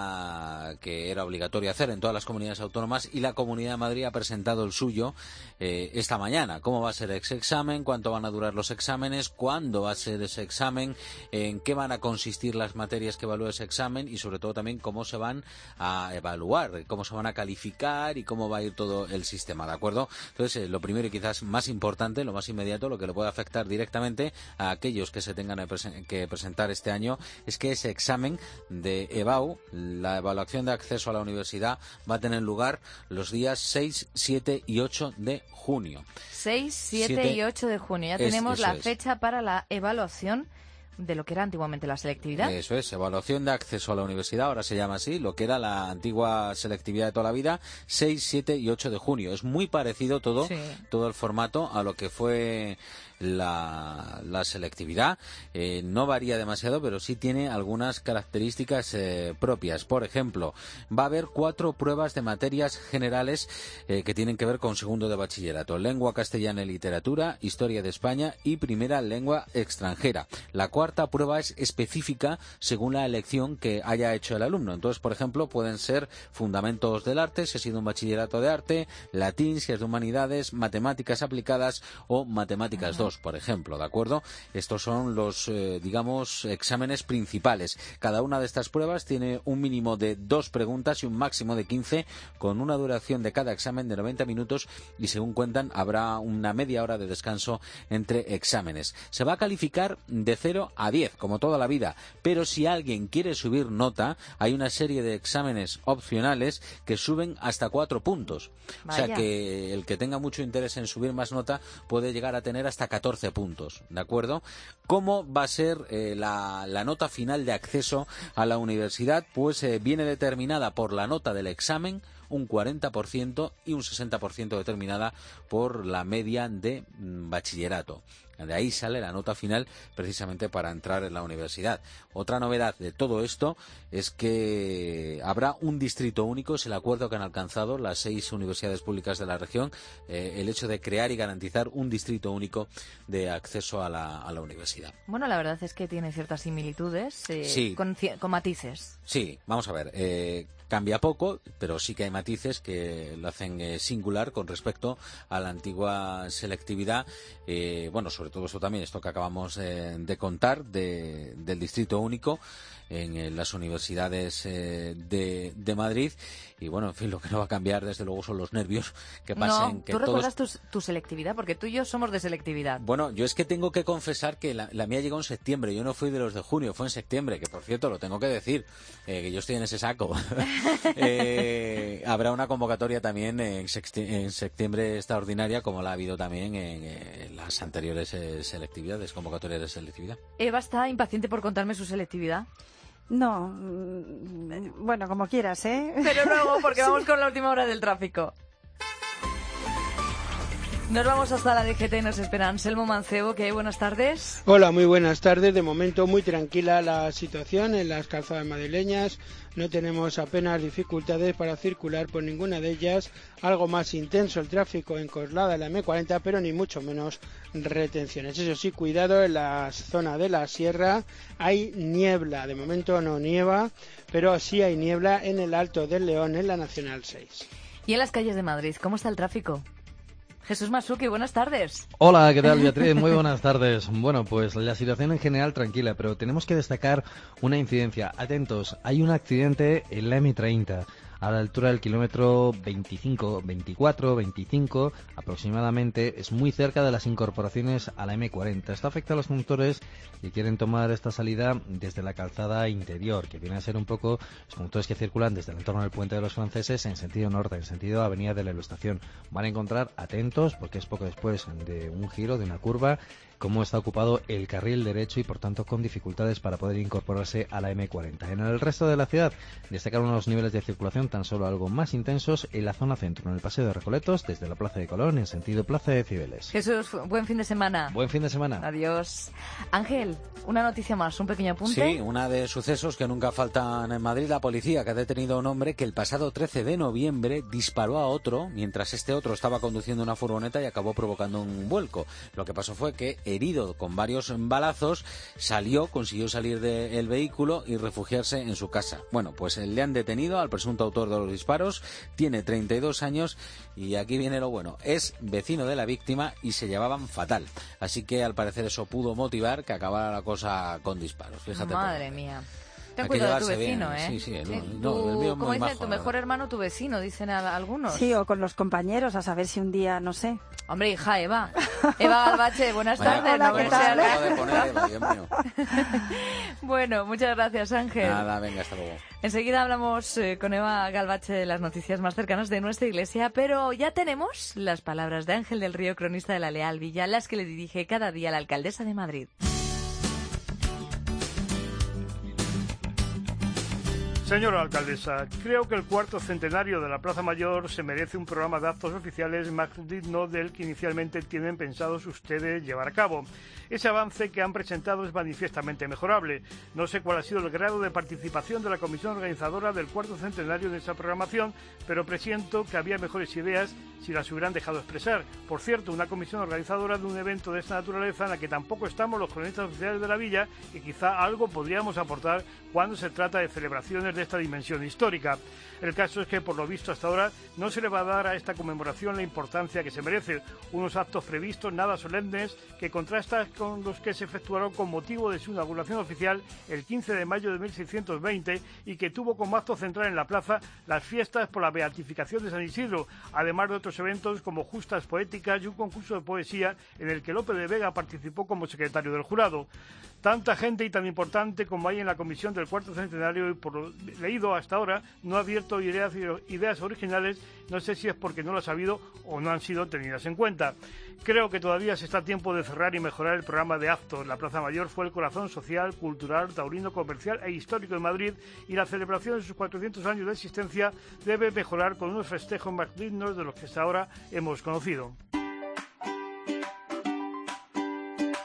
ha, que era obligatorio hacer en todas las comunidades autónomas, y la Comunidad de Madrid ha presentado el suyo eh, esta mañana. ¿Cómo va a ser ese examen? ¿Cuánto van a durar los exámenes? ¿Cuándo va a ser ese examen? ¿En qué van a consistir las materias que evalúa ese examen? Y sobre todo también cómo se van a evaluar, cómo se van a calificar y cómo va a ir todo el sistema, ¿de acuerdo? Entonces, eh, lo primero y quizás más importante, lo más inmediato, lo que le puede afectar directamente a aquellos que se tengan que presentar este año, es que ese examen de EBAU, la evaluación de acceso a la universidad, va a tener lugar los días seis, siete y ocho de junio. seis, siete y ocho de junio. Ya tenemos es, la es. fecha para la evaluación de lo que era antiguamente la selectividad. Eso es, evaluación de acceso a la universidad, ahora se llama así, lo que era la antigua selectividad de toda la vida, seis, siete y ocho de junio. Es muy parecido todo, sí. todo el formato a lo que fue la, la selectividad. Eh, no varía demasiado, pero sí tiene algunas características eh, propias. Por ejemplo, va a haber cuatro pruebas de materias generales eh, que tienen que ver con segundo de bachillerato: lengua castellana y literatura, historia de España y primera lengua extranjera. La cuarta prueba es específica según la elección que haya hecho el alumno. Entonces, por ejemplo, pueden ser fundamentos del arte, si ha sido un bachillerato de arte, latín, si es de humanidades, matemáticas aplicadas o matemáticas dos, por ejemplo, ¿de acuerdo? Estos son los, eh, digamos, exámenes principales. Cada una de estas pruebas tiene un mínimo de dos preguntas y un máximo de quince, con una duración de cada examen de noventa minutos y, según cuentan, habrá una media hora de descanso entre exámenes. Se va a calificar de cero a diez, como toda la vida, pero si alguien quiere subir nota, hay una serie de exámenes opcionales que suben hasta cuatro puntos. Vaya. O sea que el que tenga mucho interés en subir más nota puede llegar a tener hasta catorce puntos, ¿de acuerdo? ¿Cómo va a ser eh, la, la nota final de acceso a la universidad? Pues eh, viene determinada por la nota del examen, un cuarenta por ciento, y un sesenta por ciento determinada por la media de mm, bachillerato. De ahí sale la nota final precisamente para entrar en la universidad. Otra novedad de todo esto es que habrá un distrito único, es el acuerdo que han alcanzado las seis universidades públicas de la región, eh, el hecho de crear y garantizar un distrito único de acceso a la, a la universidad. Bueno, la verdad es que tiene ciertas similitudes, eh, sí. con, con matices. Sí, vamos a ver, eh, cambia poco, pero sí que hay matices que lo hacen eh, singular con respecto a la antigua selectividad. Eh, bueno, sobre todo esto también, esto que acabamos eh, de contar de, del distrito único en eh, las universidades eh, de, de Madrid. Y bueno, en fin, lo que no va a cambiar desde luego son los nervios que pasen. No, que tú todos... recuerdas tu, tu selectividad, porque tú y yo somos de selectividad. Bueno, yo es que tengo que confesar que la, la mía llegó en septiembre, yo no fui de los de junio, fue en septiembre, que por cierto lo tengo que decir, eh, que yo estoy en ese saco. eh, habrá una convocatoria también en, en septiembre extraordinaria, como la ha habido también en, en las anteriores eh, selectividades, convocatorias de selectividad. Eva está impaciente por contarme su selectividad. No, bueno, como quieras, ¿eh? Pero luego, porque sí. vamos con la última hora del tráfico. Nos vamos hasta la D G T, nos espera Anselmo Mancebo, que buenas tardes. Hola, muy buenas tardes. De momento muy tranquila la situación en las calzadas madrileñas. No tenemos apenas dificultades para circular por ninguna de ellas. Algo más intenso el tráfico en Coslada, la eme cuarenta, pero ni mucho menos retenciones. Eso sí, cuidado en la zona de la sierra. Hay niebla, de momento no nieva, pero sí hay niebla en el Alto del León, en la Nacional seis. Y en las calles de Madrid, ¿cómo está el tráfico? Jesús Masuki, buenas tardes. Hola, ¿qué tal, Beatriz? Muy buenas tardes. Bueno, pues la situación en general tranquila, pero tenemos que destacar una incidencia. Atentos, hay un accidente en la eme treinta, a la altura del kilómetro veinticinco, veinticuatro, veinticinco aproximadamente. Es muy cerca de las incorporaciones a la eme cuarenta. Esto afecta a los conductores que quieren tomar esta salida desde la calzada interior, que viene a ser un poco los conductores que circulan desde el entorno del Puente de los Franceses en sentido norte, en sentido Avenida de la Ilustración. Van a encontrar, atentos, porque es poco después de un giro, de una curva, cómo está ocupado el carril derecho y por tanto con dificultades para poder incorporarse a la eme cuarenta. En el resto de la ciudad destacar unos niveles de circulación tan solo algo más intensos en la zona centro, en el Paseo de Recoletos, desde la Plaza de Colón en sentido Plaza de Cibeles. Jesús, buen fin de semana. Buen fin de semana. Adiós. Ángel, una noticia más, un pequeño apunte. Sí, una de sucesos que nunca faltan en Madrid. La policía que ha detenido a un hombre que el pasado trece de noviembre disparó a otro mientras este otro estaba conduciendo una furgoneta y acabó provocando un vuelco. Lo que pasó fue que, herido con varios balazos, salió, consiguió salir del vehículo y refugiarse en su casa. Bueno, pues le han detenido al presunto autor de los disparos, tiene treinta y dos años y aquí viene lo bueno, es vecino de la víctima y se llevaban fatal. Así que al parecer eso pudo motivar que acabara la cosa con disparos. Fíjate. Madre mía. Ten cuidado de tu vecino, bien. ¿eh? Sí, sí, el, eh, no, tu, el mío es como muy dicen, majo, tu mejor hermano, tu vecino, dicen a, a algunos. Sí, o con los compañeros, a saber si un día, no sé. Hombre, hija, Eva. Eva Galvache, buenas Vaya, tardes. Hola, no ¿qué tal? sea... de poner, Eva, Dios mío. Bueno, muchas gracias, Ángel. Nada, venga, hasta luego. Enseguida hablamos eh, con Eva Galvache de las noticias más cercanas de nuestra iglesia, pero ya tenemos las palabras de Ángel del Río, cronista de la Leal Villa, las que le dirige cada día la alcaldesa de Madrid. Señora alcaldesa, creo que el cuarto centenario de la Plaza Mayor se merece un programa de actos oficiales más digno del que inicialmente tienen pensados ustedes llevar a cabo. Ese avance que han presentado es manifiestamente mejorable. No sé cuál ha sido el grado de participación de la comisión organizadora del cuarto centenario en esa programación, pero presiento que había mejores ideas si las hubieran dejado expresar. Por cierto, una comisión organizadora de un evento de esta naturaleza en la que tampoco estamos los cronistas oficiales de la villa y quizá algo podríamos aportar cuando se trata de celebraciones de esta dimensión histórica. El caso es que, por lo visto hasta ahora, no se le va a dar a esta conmemoración la importancia que se merece. Unos actos previstos nada solemnes que contrastan con los que se efectuaron con motivo de su inauguración oficial el quince de mayo de mil seiscientos veinte y que tuvo como acto central en la plaza las fiestas por la beatificación de San Isidro, además de otros eventos como justas poéticas y un concurso de poesía en el que Lope de Vega participó como secretario del jurado. Tanta gente y tan importante como hay en la comisión del cuarto centenario y por lo leído hasta ahora no ha abierto ideas, ideas originales, no sé si es porque no las ha habido o no han sido tenidas en cuenta. Creo que todavía se está a tiempo de cerrar y mejorar el programa de actos. La Plaza Mayor fue el corazón social, cultural, taurino, comercial e histórico de Madrid y la celebración de sus cuatrocientos años de existencia debe mejorar con unos festejos más dignos de los que hasta ahora hemos conocido.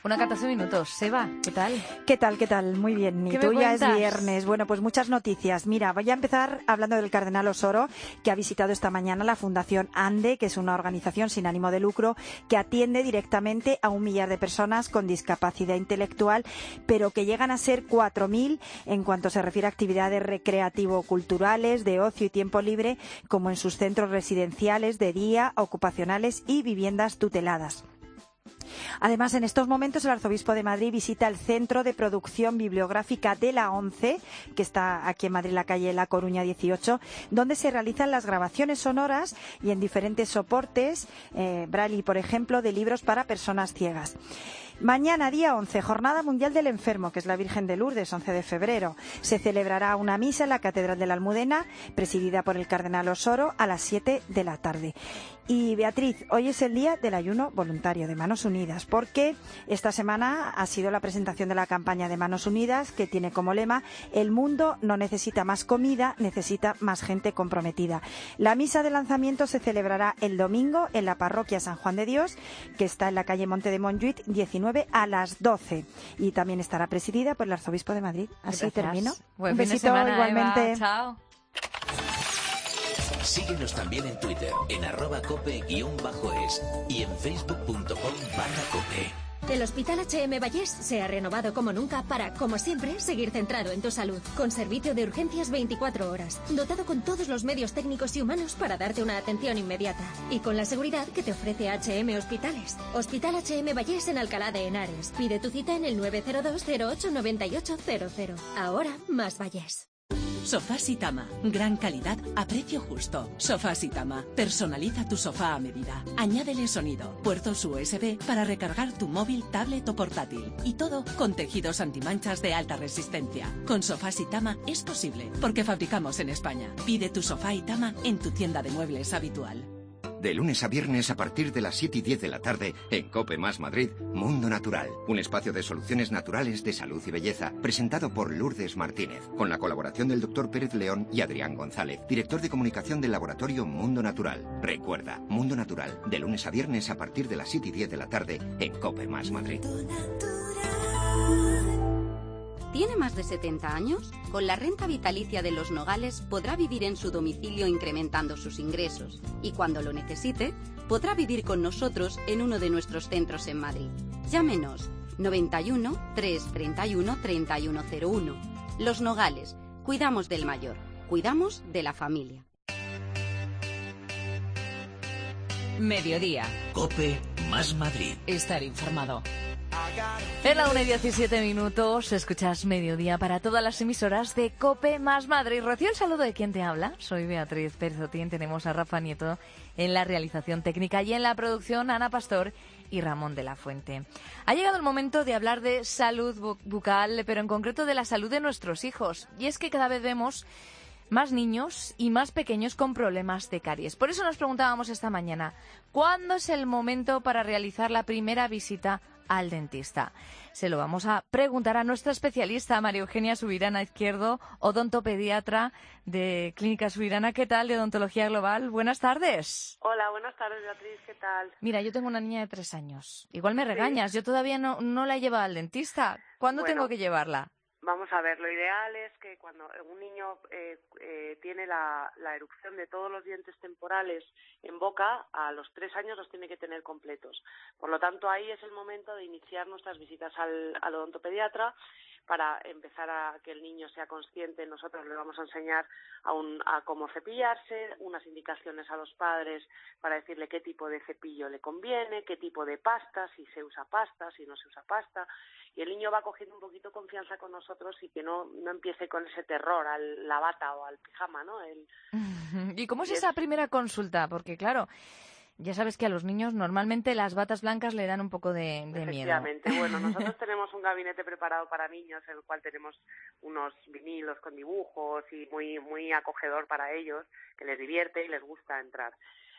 Una catorce minutos. Seba, ¿qué tal? ¿Qué tal, qué tal? Muy bien. Y tú ya es viernes. Bueno, pues muchas noticias. Mira, voy a empezar hablando del cardenal Osoro, que ha visitado esta mañana la Fundación ANDE, que es una organización sin ánimo de lucro que atiende directamente a un millar de personas con discapacidad intelectual, pero que llegan a ser cuatro mil en cuanto se refiere a actividades recreativo-culturales, de ocio y tiempo libre, como en sus centros residenciales de día, ocupacionales y viviendas tuteladas. Además, en estos momentos el Arzobispo de Madrid visita el Centro de Producción Bibliográfica de la ONCE, que está aquí en Madrid, en la calle La Coruña dieciocho, donde se realizan las grabaciones sonoras y en diferentes soportes, eh, Braille, por ejemplo, de libros para personas ciegas. Mañana, día once, Jornada Mundial del Enfermo, que es la Virgen de Lourdes, once de febrero. Se celebrará una misa en la Catedral de la Almudena, presidida por el cardenal Osoro, a las siete de la tarde. Y Beatriz, hoy es el día del ayuno voluntario de Manos Unidas, porque esta semana ha sido la presentación de la campaña de Manos Unidas, que tiene como lema: el mundo no necesita más comida, necesita más gente comprometida. La misa de lanzamiento se celebrará el domingo en la parroquia San Juan de Dios, que está en la calle Monte de Montjuïc diecinueve, a las doce, y también estará presidida por el Arzobispo de Madrid. Así Gracias. Termino. Buen Un besito semana, igualmente. Eva. Chao. Síguenos también en Twitter, en arroba cope guión bajo es y en facebook punto com barra cope. El Hospital H M Vallés se ha renovado como nunca para, como siempre, seguir centrado en tu salud. Con servicio de urgencias veinticuatro horas, dotado con todos los medios técnicos y humanos para darte una atención inmediata. Y con la seguridad que te ofrece H M Hospitales. Hospital H M Vallés en Alcalá de Henares. Pide tu cita en el nueve cero dos cero ocho nueve ocho cero cero. Ahora, más Vallés. Sofás y Tama. Gran calidad a precio justo. Sofás y Tama. Personaliza tu sofá a medida. Añádele sonido, puertos U S B para recargar tu móvil, tablet o portátil. Y todo con tejidos antimanchas de alta resistencia. Con Sofás y Tama es posible, porque fabricamos en España. Pide tu sofá y Tama en tu tienda de muebles habitual. De lunes a viernes a partir de las siete y diez de la tarde, en COPE más Madrid, Mundo Natural, un espacio de soluciones naturales de salud y belleza, presentado por Lourdes Martínez, con la colaboración del doctor Pérez León y Adrián González, director de comunicación del laboratorio Mundo Natural. Recuerda, Mundo Natural, de lunes a viernes a partir de las siete y diez de la tarde, en COPE más Madrid. ¿Tiene más de setenta años? Con la renta vitalicia de Los Nogales podrá vivir en su domicilio incrementando sus ingresos y cuando lo necesite, podrá vivir con nosotros en uno de nuestros centros en Madrid. Llámenos noventa y uno, trescientos treinta y uno, treinta y uno cero uno. Los Nogales, cuidamos del mayor, cuidamos de la familia. Mediodía. COPE más Madrid. Estar informado. En la una y diecisiete minutos escuchas Mediodía para todas las emisoras de COPE más Madrid. Recibo el saludo de quien te habla. Soy Beatriz Pérez Otín. Tenemos a Rafa Nieto en la realización técnica y en la producción Ana Pastor y Ramón de la Fuente. Ha llegado el momento de hablar de salud bu- bucal, pero en concreto de la salud de nuestros hijos. Y es que cada vez vemos más niños y más pequeños con problemas de caries. Por eso nos preguntábamos esta mañana, ¿cuándo es el momento para realizar la primera visita al dentista? Se lo vamos a preguntar a nuestra especialista, María Eugenia Subirana Izquierdo, odontopediatra de Clínica Subirana. ¿Qué tal, de Odontología Global? Buenas tardes. Hola, buenas tardes, Beatriz. ¿Qué tal? Mira, yo tengo una niña de tres años. Igual me regañas, yo todavía no, no la he llevado al dentista. ¿Cuándo Bueno, tengo que llevarla? Vamos a ver, lo ideal es que cuando un niño eh, eh, tiene la, la erupción de todos los dientes temporales en boca, a los tres años los tiene que tener completos. Por lo tanto, ahí es el momento de iniciar nuestras visitas al, al odontopediatra para empezar a que el niño sea consciente. Nosotros le vamos a enseñar a, un, a cómo cepillarse, unas indicaciones a los padres para decirle qué tipo de cepillo le conviene, qué tipo de pasta, si se usa pasta, si no se usa pasta, y el niño va cogiendo un poquito confianza con nosotros y que no, no empiece con ese terror a la bata o al pijama, ¿no? El, ¿Y cómo es esa primera consulta? Porque claro, ya sabes que a los niños normalmente las batas blancas le dan un poco de, de miedo. Efectivamente. Bueno, nosotros tenemos un gabinete preparado para niños, en el cual tenemos unos vinilos con dibujos y muy muy acogedor para ellos, que les divierte y les gusta entrar.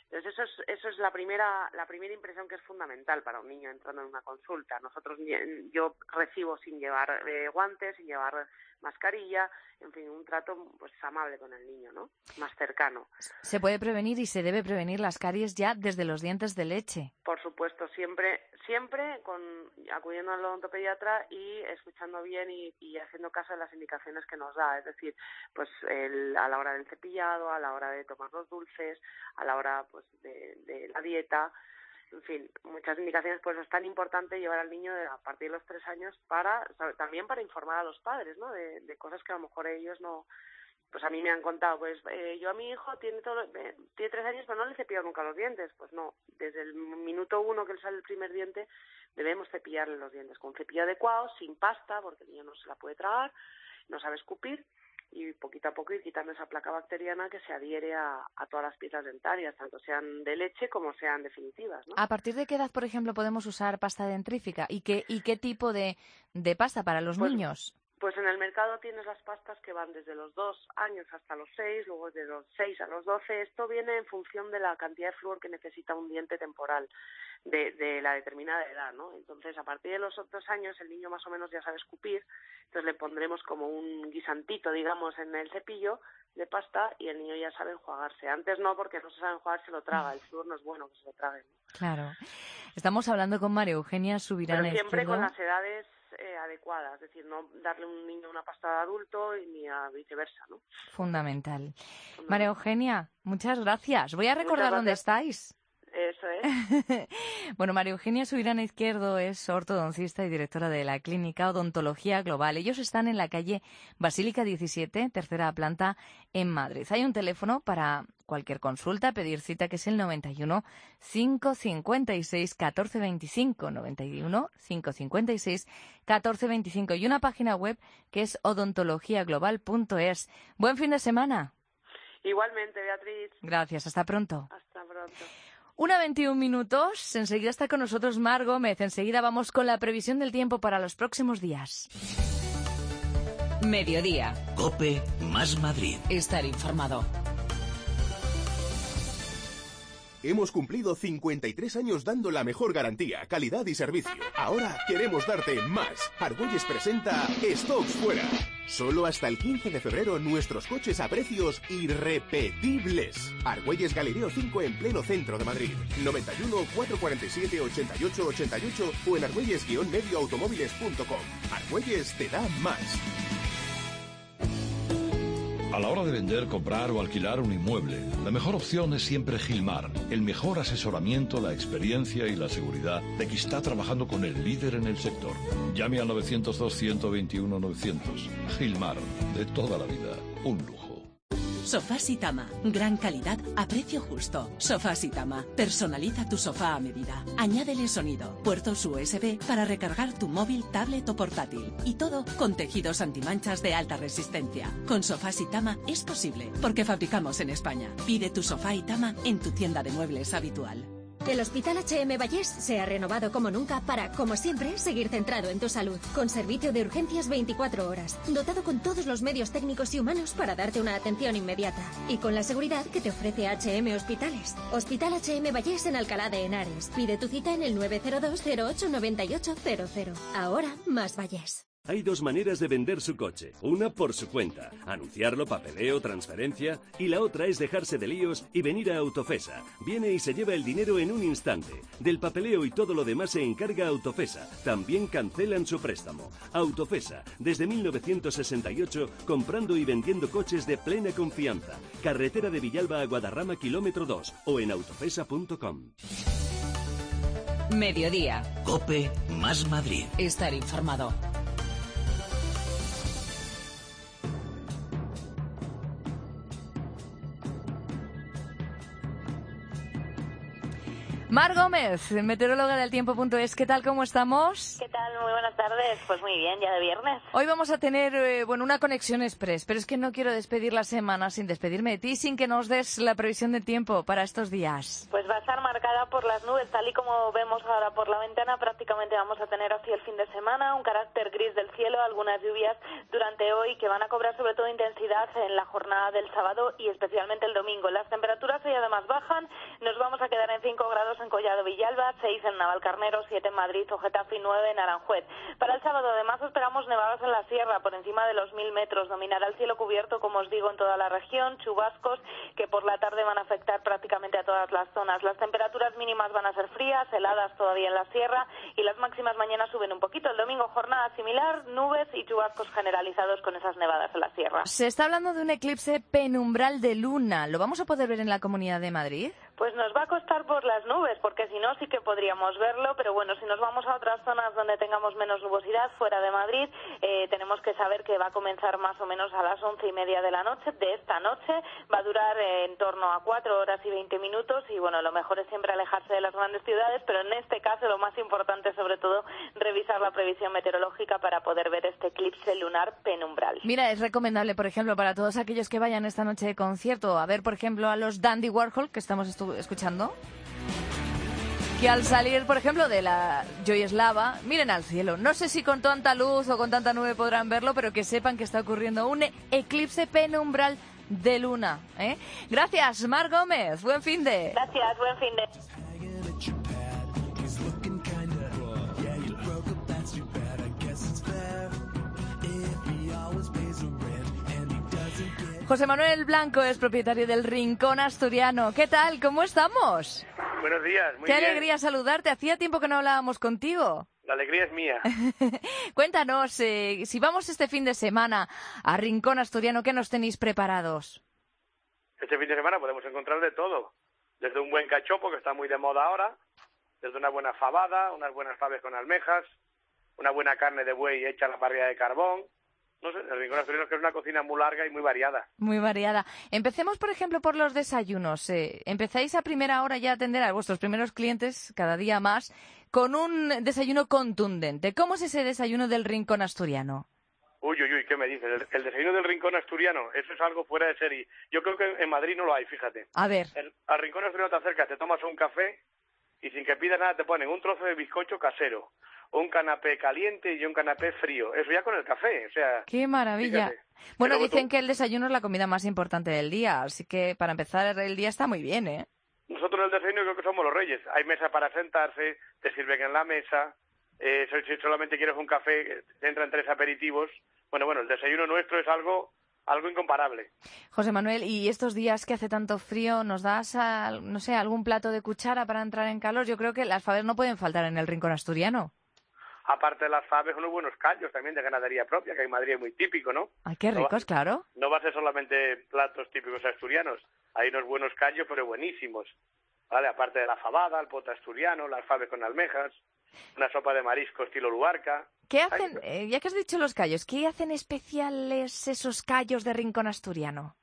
Entonces eso es, eso es la primera, la primera impresión que es fundamental para un niño entrando en una consulta. Nosotros, yo recibo sin llevar eh, guantes, sin llevar mascarilla, en fin, un trato pues amable con el niño, ¿no? Más cercano. Se puede prevenir y se debe prevenir las caries ya desde los dientes de leche. Por supuesto, siempre, siempre con acudiendo al odontopediatra y escuchando bien y, y haciendo caso de las indicaciones que nos da, es decir, pues el, a la hora del cepillado, a la hora de tomar los dulces, a la hora pues de, de la dieta. En fin, muchas indicaciones, pues es tan importante llevar al niño a partir de los tres años para, también para informar a los padres, ¿no? De, de cosas que a lo mejor ellos no, pues a mí me han contado, pues eh, yo a mi hijo tiene todo, eh, tiene tres años pero no le cepillo nunca los dientes. Pues no, desde el minuto uno que le sale el primer diente debemos cepillarle los dientes con un cepillo adecuado, sin pasta, porque el niño no se la puede tragar, no sabe escupir, y poquito a poco ir quitando esa placa bacteriana que se adhiere a, a todas las piezas dentarias, tanto sean de leche como sean definitivas, ¿no? ¿A partir de qué edad, por ejemplo, podemos usar pasta dentrífica? ¿Y qué, y qué tipo de, de pasta para los pues, niños? Pues en el mercado tienes las pastas que van desde los dos años hasta los seis, luego de los seis a los doce. Esto viene en función de la cantidad de flúor que necesita un diente temporal de, de la determinada edad, ¿no? Entonces, a partir de los otros años, el niño más o menos ya sabe escupir, entonces le pondremos como un guisantito, digamos, en el cepillo de pasta y el niño ya sabe enjuagarse. Antes no, porque no se sabe enjuagar, se lo traga. El flúor no es bueno que se lo trague, ¿no? Claro. Estamos hablando con María Eugenia Subirana. Pero siempre Izquierdo. con las edades eh, adecuadas, es decir, no darle a un niño una pasta de adulto y ni a viceversa, ¿no? Fundamental. Fundamental. María Eugenia, muchas gracias. Voy a recordar dónde estáis. Eso es. Bueno, María Eugenia Subirana Izquierdo es ortodoncista y directora de la clínica Odontología Global. Ellos están en la calle Basílica diecisiete, tercera planta, en Madrid. Hay un teléfono para cualquier consulta, pedir cita, que es el noventa y uno, cinco cincuenta y seis, catorce veinticinco, noventa y uno, cinco cincuenta y seis, catorce veinticinco, y una página web que es odontología global punto es. Buen fin de semana. Igualmente, Beatriz. Gracias, hasta pronto. Hasta pronto. Una veintiún minutos, enseguida está con nosotros Mar Gómez. Enseguida vamos con la previsión del tiempo para los próximos días. Mediodía. COPE más Madrid. Estar informado. Hemos cumplido cincuenta y tres años dando la mejor garantía, calidad y servicio. Ahora queremos darte más. Argüelles presenta Stocks Fuera. Solo hasta el quince de febrero nuestros coches a precios irrepetibles. Argüelles Galileo cinco en pleno centro de Madrid. noventa y uno, cuatrocientos cuarenta y siete, ochenta y ocho ochenta y ocho o en argüelles guion medio automóviles punto com. Argüelles te da más. A la hora de vender, comprar o alquilar un inmueble, la mejor opción es siempre Gilmar. El mejor asesoramiento, la experiencia y la seguridad de que está trabajando con el líder en el sector. Llame al novecientos dos, ciento veintiuno, novecientos. Gilmar, de toda la vida, un lujo. Sofás Itama. Gran calidad a precio justo. Sofás Itama. Personaliza tu sofá a medida. Añádele sonido. Puertos U S B para recargar tu móvil, tablet o portátil. Y todo con tejidos antimanchas de alta resistencia. Con Sofás Itama es posible, porque fabricamos en España. Pide tu sofá Itama en tu tienda de muebles habitual. El Hospital H M Vallés se ha renovado como nunca para, como siempre, seguir centrado en tu salud. Con servicio de urgencias veinticuatro horas, dotado con todos los medios técnicos y humanos para darte una atención inmediata. Y con la seguridad que te ofrece H M Hospitales. Hospital H M Vallés en Alcalá de Henares. Pide tu cita en el nueve cero dos, cero ocho, nueve ocho cero cero. Ahora, más Vallés. Hay dos maneras de vender su coche. Una por su cuenta, anunciarlo, papeleo, transferencia. Y la otra es dejarse de líos y venir a Autofesa. Viene y se lleva el dinero en un instante. Del papeleo y todo lo demás se encarga Autofesa. También cancelan su préstamo. Autofesa, desde mil novecientos sesenta y ocho, comprando y vendiendo coches de plena confianza. Carretera de Villalba a Guadarrama, kilómetro dos. O en autofesa punto com. Mediodía. COPE más Madrid. Estar informado. Mar Gómez, meteoróloga del tiempo punto es. ¿Qué tal, cómo estamos? ¿Qué tal? Muy buenas tardes. Pues muy bien, ya de viernes. Hoy vamos a tener, eh, bueno, una conexión express, pero es que no quiero despedir la semana sin despedirme de ti, sin que nos des la previsión del tiempo para estos días. Pues va a estar marcada por las nubes, tal y como vemos ahora por la ventana. Prácticamente vamos a tener hacia el fin de semana un carácter gris del cielo, algunas lluvias durante hoy que van a cobrar sobre todo intensidad en la jornada del sábado y especialmente el domingo. Las temperaturas hoy además bajan, nos vamos a quedar en cinco grados en Collado Villalba, seis en Navalcarnero, siete en Madrid o Getafe y nueve en Aranjuez. Para el sábado además esperamos nevadas en la sierra por encima de los mil metros. Dominará el cielo cubierto, como os digo, en toda la región, chubascos que por la tarde van a afectar prácticamente a todas las zonas. Las temperaturas mínimas van a ser frías, heladas todavía en la sierra y las máximas mañana suben un poquito. El domingo jornada similar, nubes y chubascos generalizados con esas nevadas en la sierra. Se está hablando de un eclipse penumbral de luna. ¿Lo vamos a poder ver en la Comunidad de Madrid? Pues nos va a costar por las nubes, porque si no sí que podríamos verlo, pero bueno, si nos vamos a otras zonas donde tengamos menos nubosidad, fuera de Madrid, eh, tenemos que saber que va a comenzar más o menos a las once y media de la noche, de esta noche, va a durar eh, en torno a cuatro horas y veinte minutos, y bueno, lo mejor es siempre alejarse de las grandes ciudades, pero en este caso lo más importante sobre todo, revisar la previsión meteorológica para poder ver este eclipse lunar penumbral. Mira, es recomendable, por ejemplo, para todos aquellos que vayan esta noche de concierto, a ver, por ejemplo, a los Dandy Warhol, que estamos estudiando escuchando, que al salir, por ejemplo, de la Joyeslava, miren al cielo. No sé si con tanta luz o con tanta nube podrán verlo, pero que sepan que está ocurriendo un eclipse penumbral de luna, ¿eh? Gracias, Mar Gómez. Buen fin de. Gracias, buen fin de. José Manuel Blanco es propietario del Rincón Asturiano. ¿Qué tal? ¿Cómo estamos? Buenos días, muy Qué bien. alegría saludarte. Hacía tiempo que no hablábamos contigo. La alegría es mía. Cuéntanos, eh, si vamos este fin de semana a Rincón Asturiano, ¿qué nos tenéis preparados? Este fin de semana podemos encontrar de todo. Desde un buen cachopo, que está muy de moda ahora, desde una buena fabada, unas buenas faves con almejas, una buena carne de buey hecha a la parrilla de carbón. No sé, el Rincón Asturiano es que es una cocina muy larga y muy variada. Muy variada. Empecemos, por ejemplo, por los desayunos. Eh, empezáis a primera hora ya a atender a vuestros primeros clientes, cada día más, con un desayuno contundente. ¿Cómo es ese desayuno del Rincón Asturiano? Uy, uy, uy, ¿qué me dices? El, el desayuno del Rincón Asturiano, eso es algo fuera de serie. Yo creo que en Madrid no lo hay, fíjate. A ver. El, al Rincón Asturiano te acercas, te tomas un café y sin que pidas nada te ponen un trozo de bizcocho casero, un canapé caliente y un canapé frío. Eso ya con el café, o sea... ¡Qué maravilla! Fíjate. Bueno, dicen tú... que el desayuno es la comida más importante del día, así que para empezar el día está muy bien, ¿eh? Nosotros en el desayuno creo que somos los reyes. Hay mesa para sentarse, te sirven en la mesa, eh, si solamente quieres un café, te entran tres aperitivos. Bueno, bueno, el desayuno nuestro es algo... algo incomparable. José Manuel, ¿y estos días que hace tanto frío, nos das, a, no sé, algún plato de cuchara para entrar en calor? Yo creo que las faves no pueden faltar en el Rincón Asturiano. Aparte de las faves, unos buenos callos también de ganadería propia, que en Madrid es muy típico, ¿no? Ay, qué ricos, no, claro. No va a ser solamente platos típicos asturianos. Hay unos buenos callos, pero buenísimos. ¿Vale? Aparte de la fabada, el pote asturiano, las faves con almejas, una sopa de marisco estilo Luarca. ¿Qué hacen, eh, ya que has dicho los callos, qué hacen especiales esos callos de Rincón Asturiano?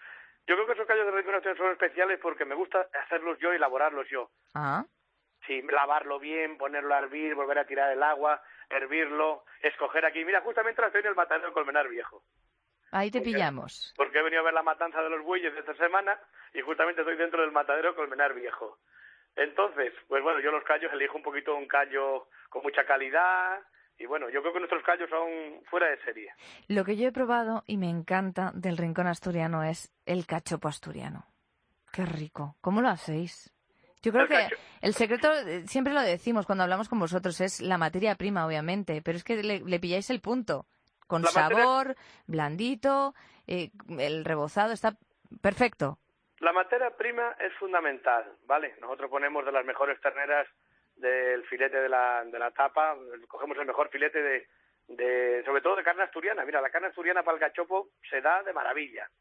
Yo creo que esos callos de Rincón Asturiano son especiales porque me gusta hacerlos yo y elaborarlos yo. Ah. Sí, lavarlo bien, ponerlo a hervir, volver a tirar el agua, hervirlo, escoger aquí. Mira, justamente ahora estoy en el matadero de Colmenar Viejo. Ahí te porque, pillamos. Porque he venido a ver la matanza de los bueyes de esta semana y justamente estoy dentro del matadero de Colmenar Viejo. Entonces, pues bueno, yo los callos elijo un poquito un callo con mucha calidad y bueno, yo creo que nuestros callos son fuera de serie. Lo que yo he probado y me encanta del Rincón Asturiano es el cachopo asturiano. Qué rico. ¿Cómo lo hacéis? Yo creo el que cacho. El secreto, siempre lo decimos cuando hablamos con vosotros, es la materia prima, obviamente, pero es que le, le pilláis el punto. Con la sabor, materia... blandito, eh, el rebozado está perfecto. La materia prima es fundamental, ¿vale? Nosotros ponemos de las mejores terneras del filete de la, de la tapa, cogemos el mejor filete de, de, sobre todo de carne asturiana. Mira, la carne asturiana para el cachopo se da de maravilla.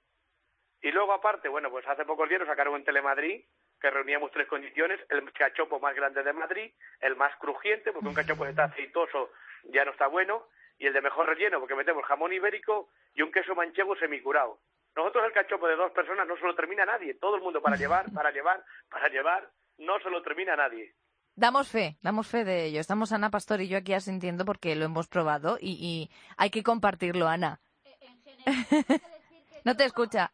Y luego aparte, bueno, pues hace pocos días nos sacaron en Telemadrid que reuníamos tres condiciones: el cachopo más grande de Madrid, el más crujiente, porque un cachopo que está aceitoso ya no está bueno, y el de mejor relleno, porque metemos jamón ibérico y un queso manchego semicurado. Nosotros el cachopo de dos personas no se lo termina nadie, todo el mundo para llevar, para llevar, para llevar, no se lo termina nadie. Damos fe, damos fe de ello. Estamos Ana Pastor y yo aquí asintiendo porque lo hemos probado y, y hay que compartirlo, Ana. No te escucha.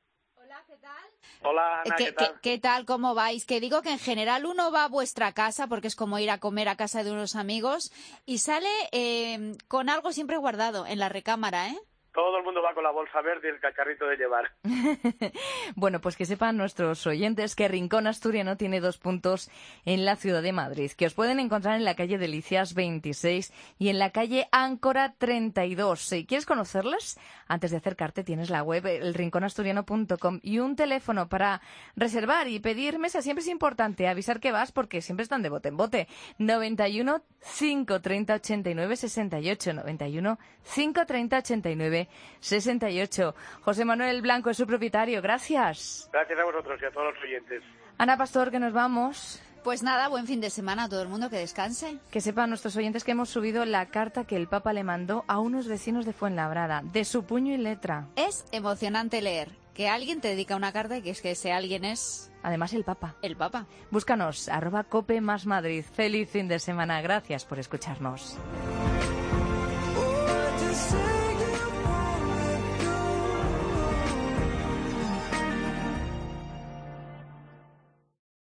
Hola, Ana, ¿Qué, ¿qué tal? ¿qué, ¿Qué tal? ¿Cómo vais? Que digo que en general uno va a vuestra casa, porque es como ir a comer a casa de unos amigos, y sale eh, con algo siempre guardado en la recámara, ¿eh? Todo el mundo va con la bolsa verde y el cacharrito de llevar. Bueno, pues que sepan nuestros oyentes que Rincón Asturiano tiene dos puntos en la ciudad de Madrid, que os pueden encontrar en la calle Delicias veintiséis y en la calle Áncora treinta y dos. Si quieres conocerles, antes de acercarte tienes la web el rincón asturiano punto com y un teléfono para reservar y pedir mesa. Siempre es importante avisar que vas porque siempre están de bote en bote. noventa y uno, cinco treinta, ochenta y nueve, sesenta y ocho. noventa y uno, cinco treinta, ochenta y nueve, sesenta y ocho. José Manuel Blanco es su propietario. Gracias. Gracias a vosotros y a todos los oyentes. Ana Pastor, que nos vamos. Pues nada, buen fin de semana a todo el mundo, que descanse. Que sepan nuestros oyentes que hemos subido la carta que el Papa le mandó a unos vecinos de Fuenlabrada, de su puño y letra. Es emocionante leer que alguien te dedica una carta y que es que ese alguien es... Además el Papa. El Papa. Búscanos, arroba cope más Madrid. Feliz fin de semana. Gracias por escucharnos.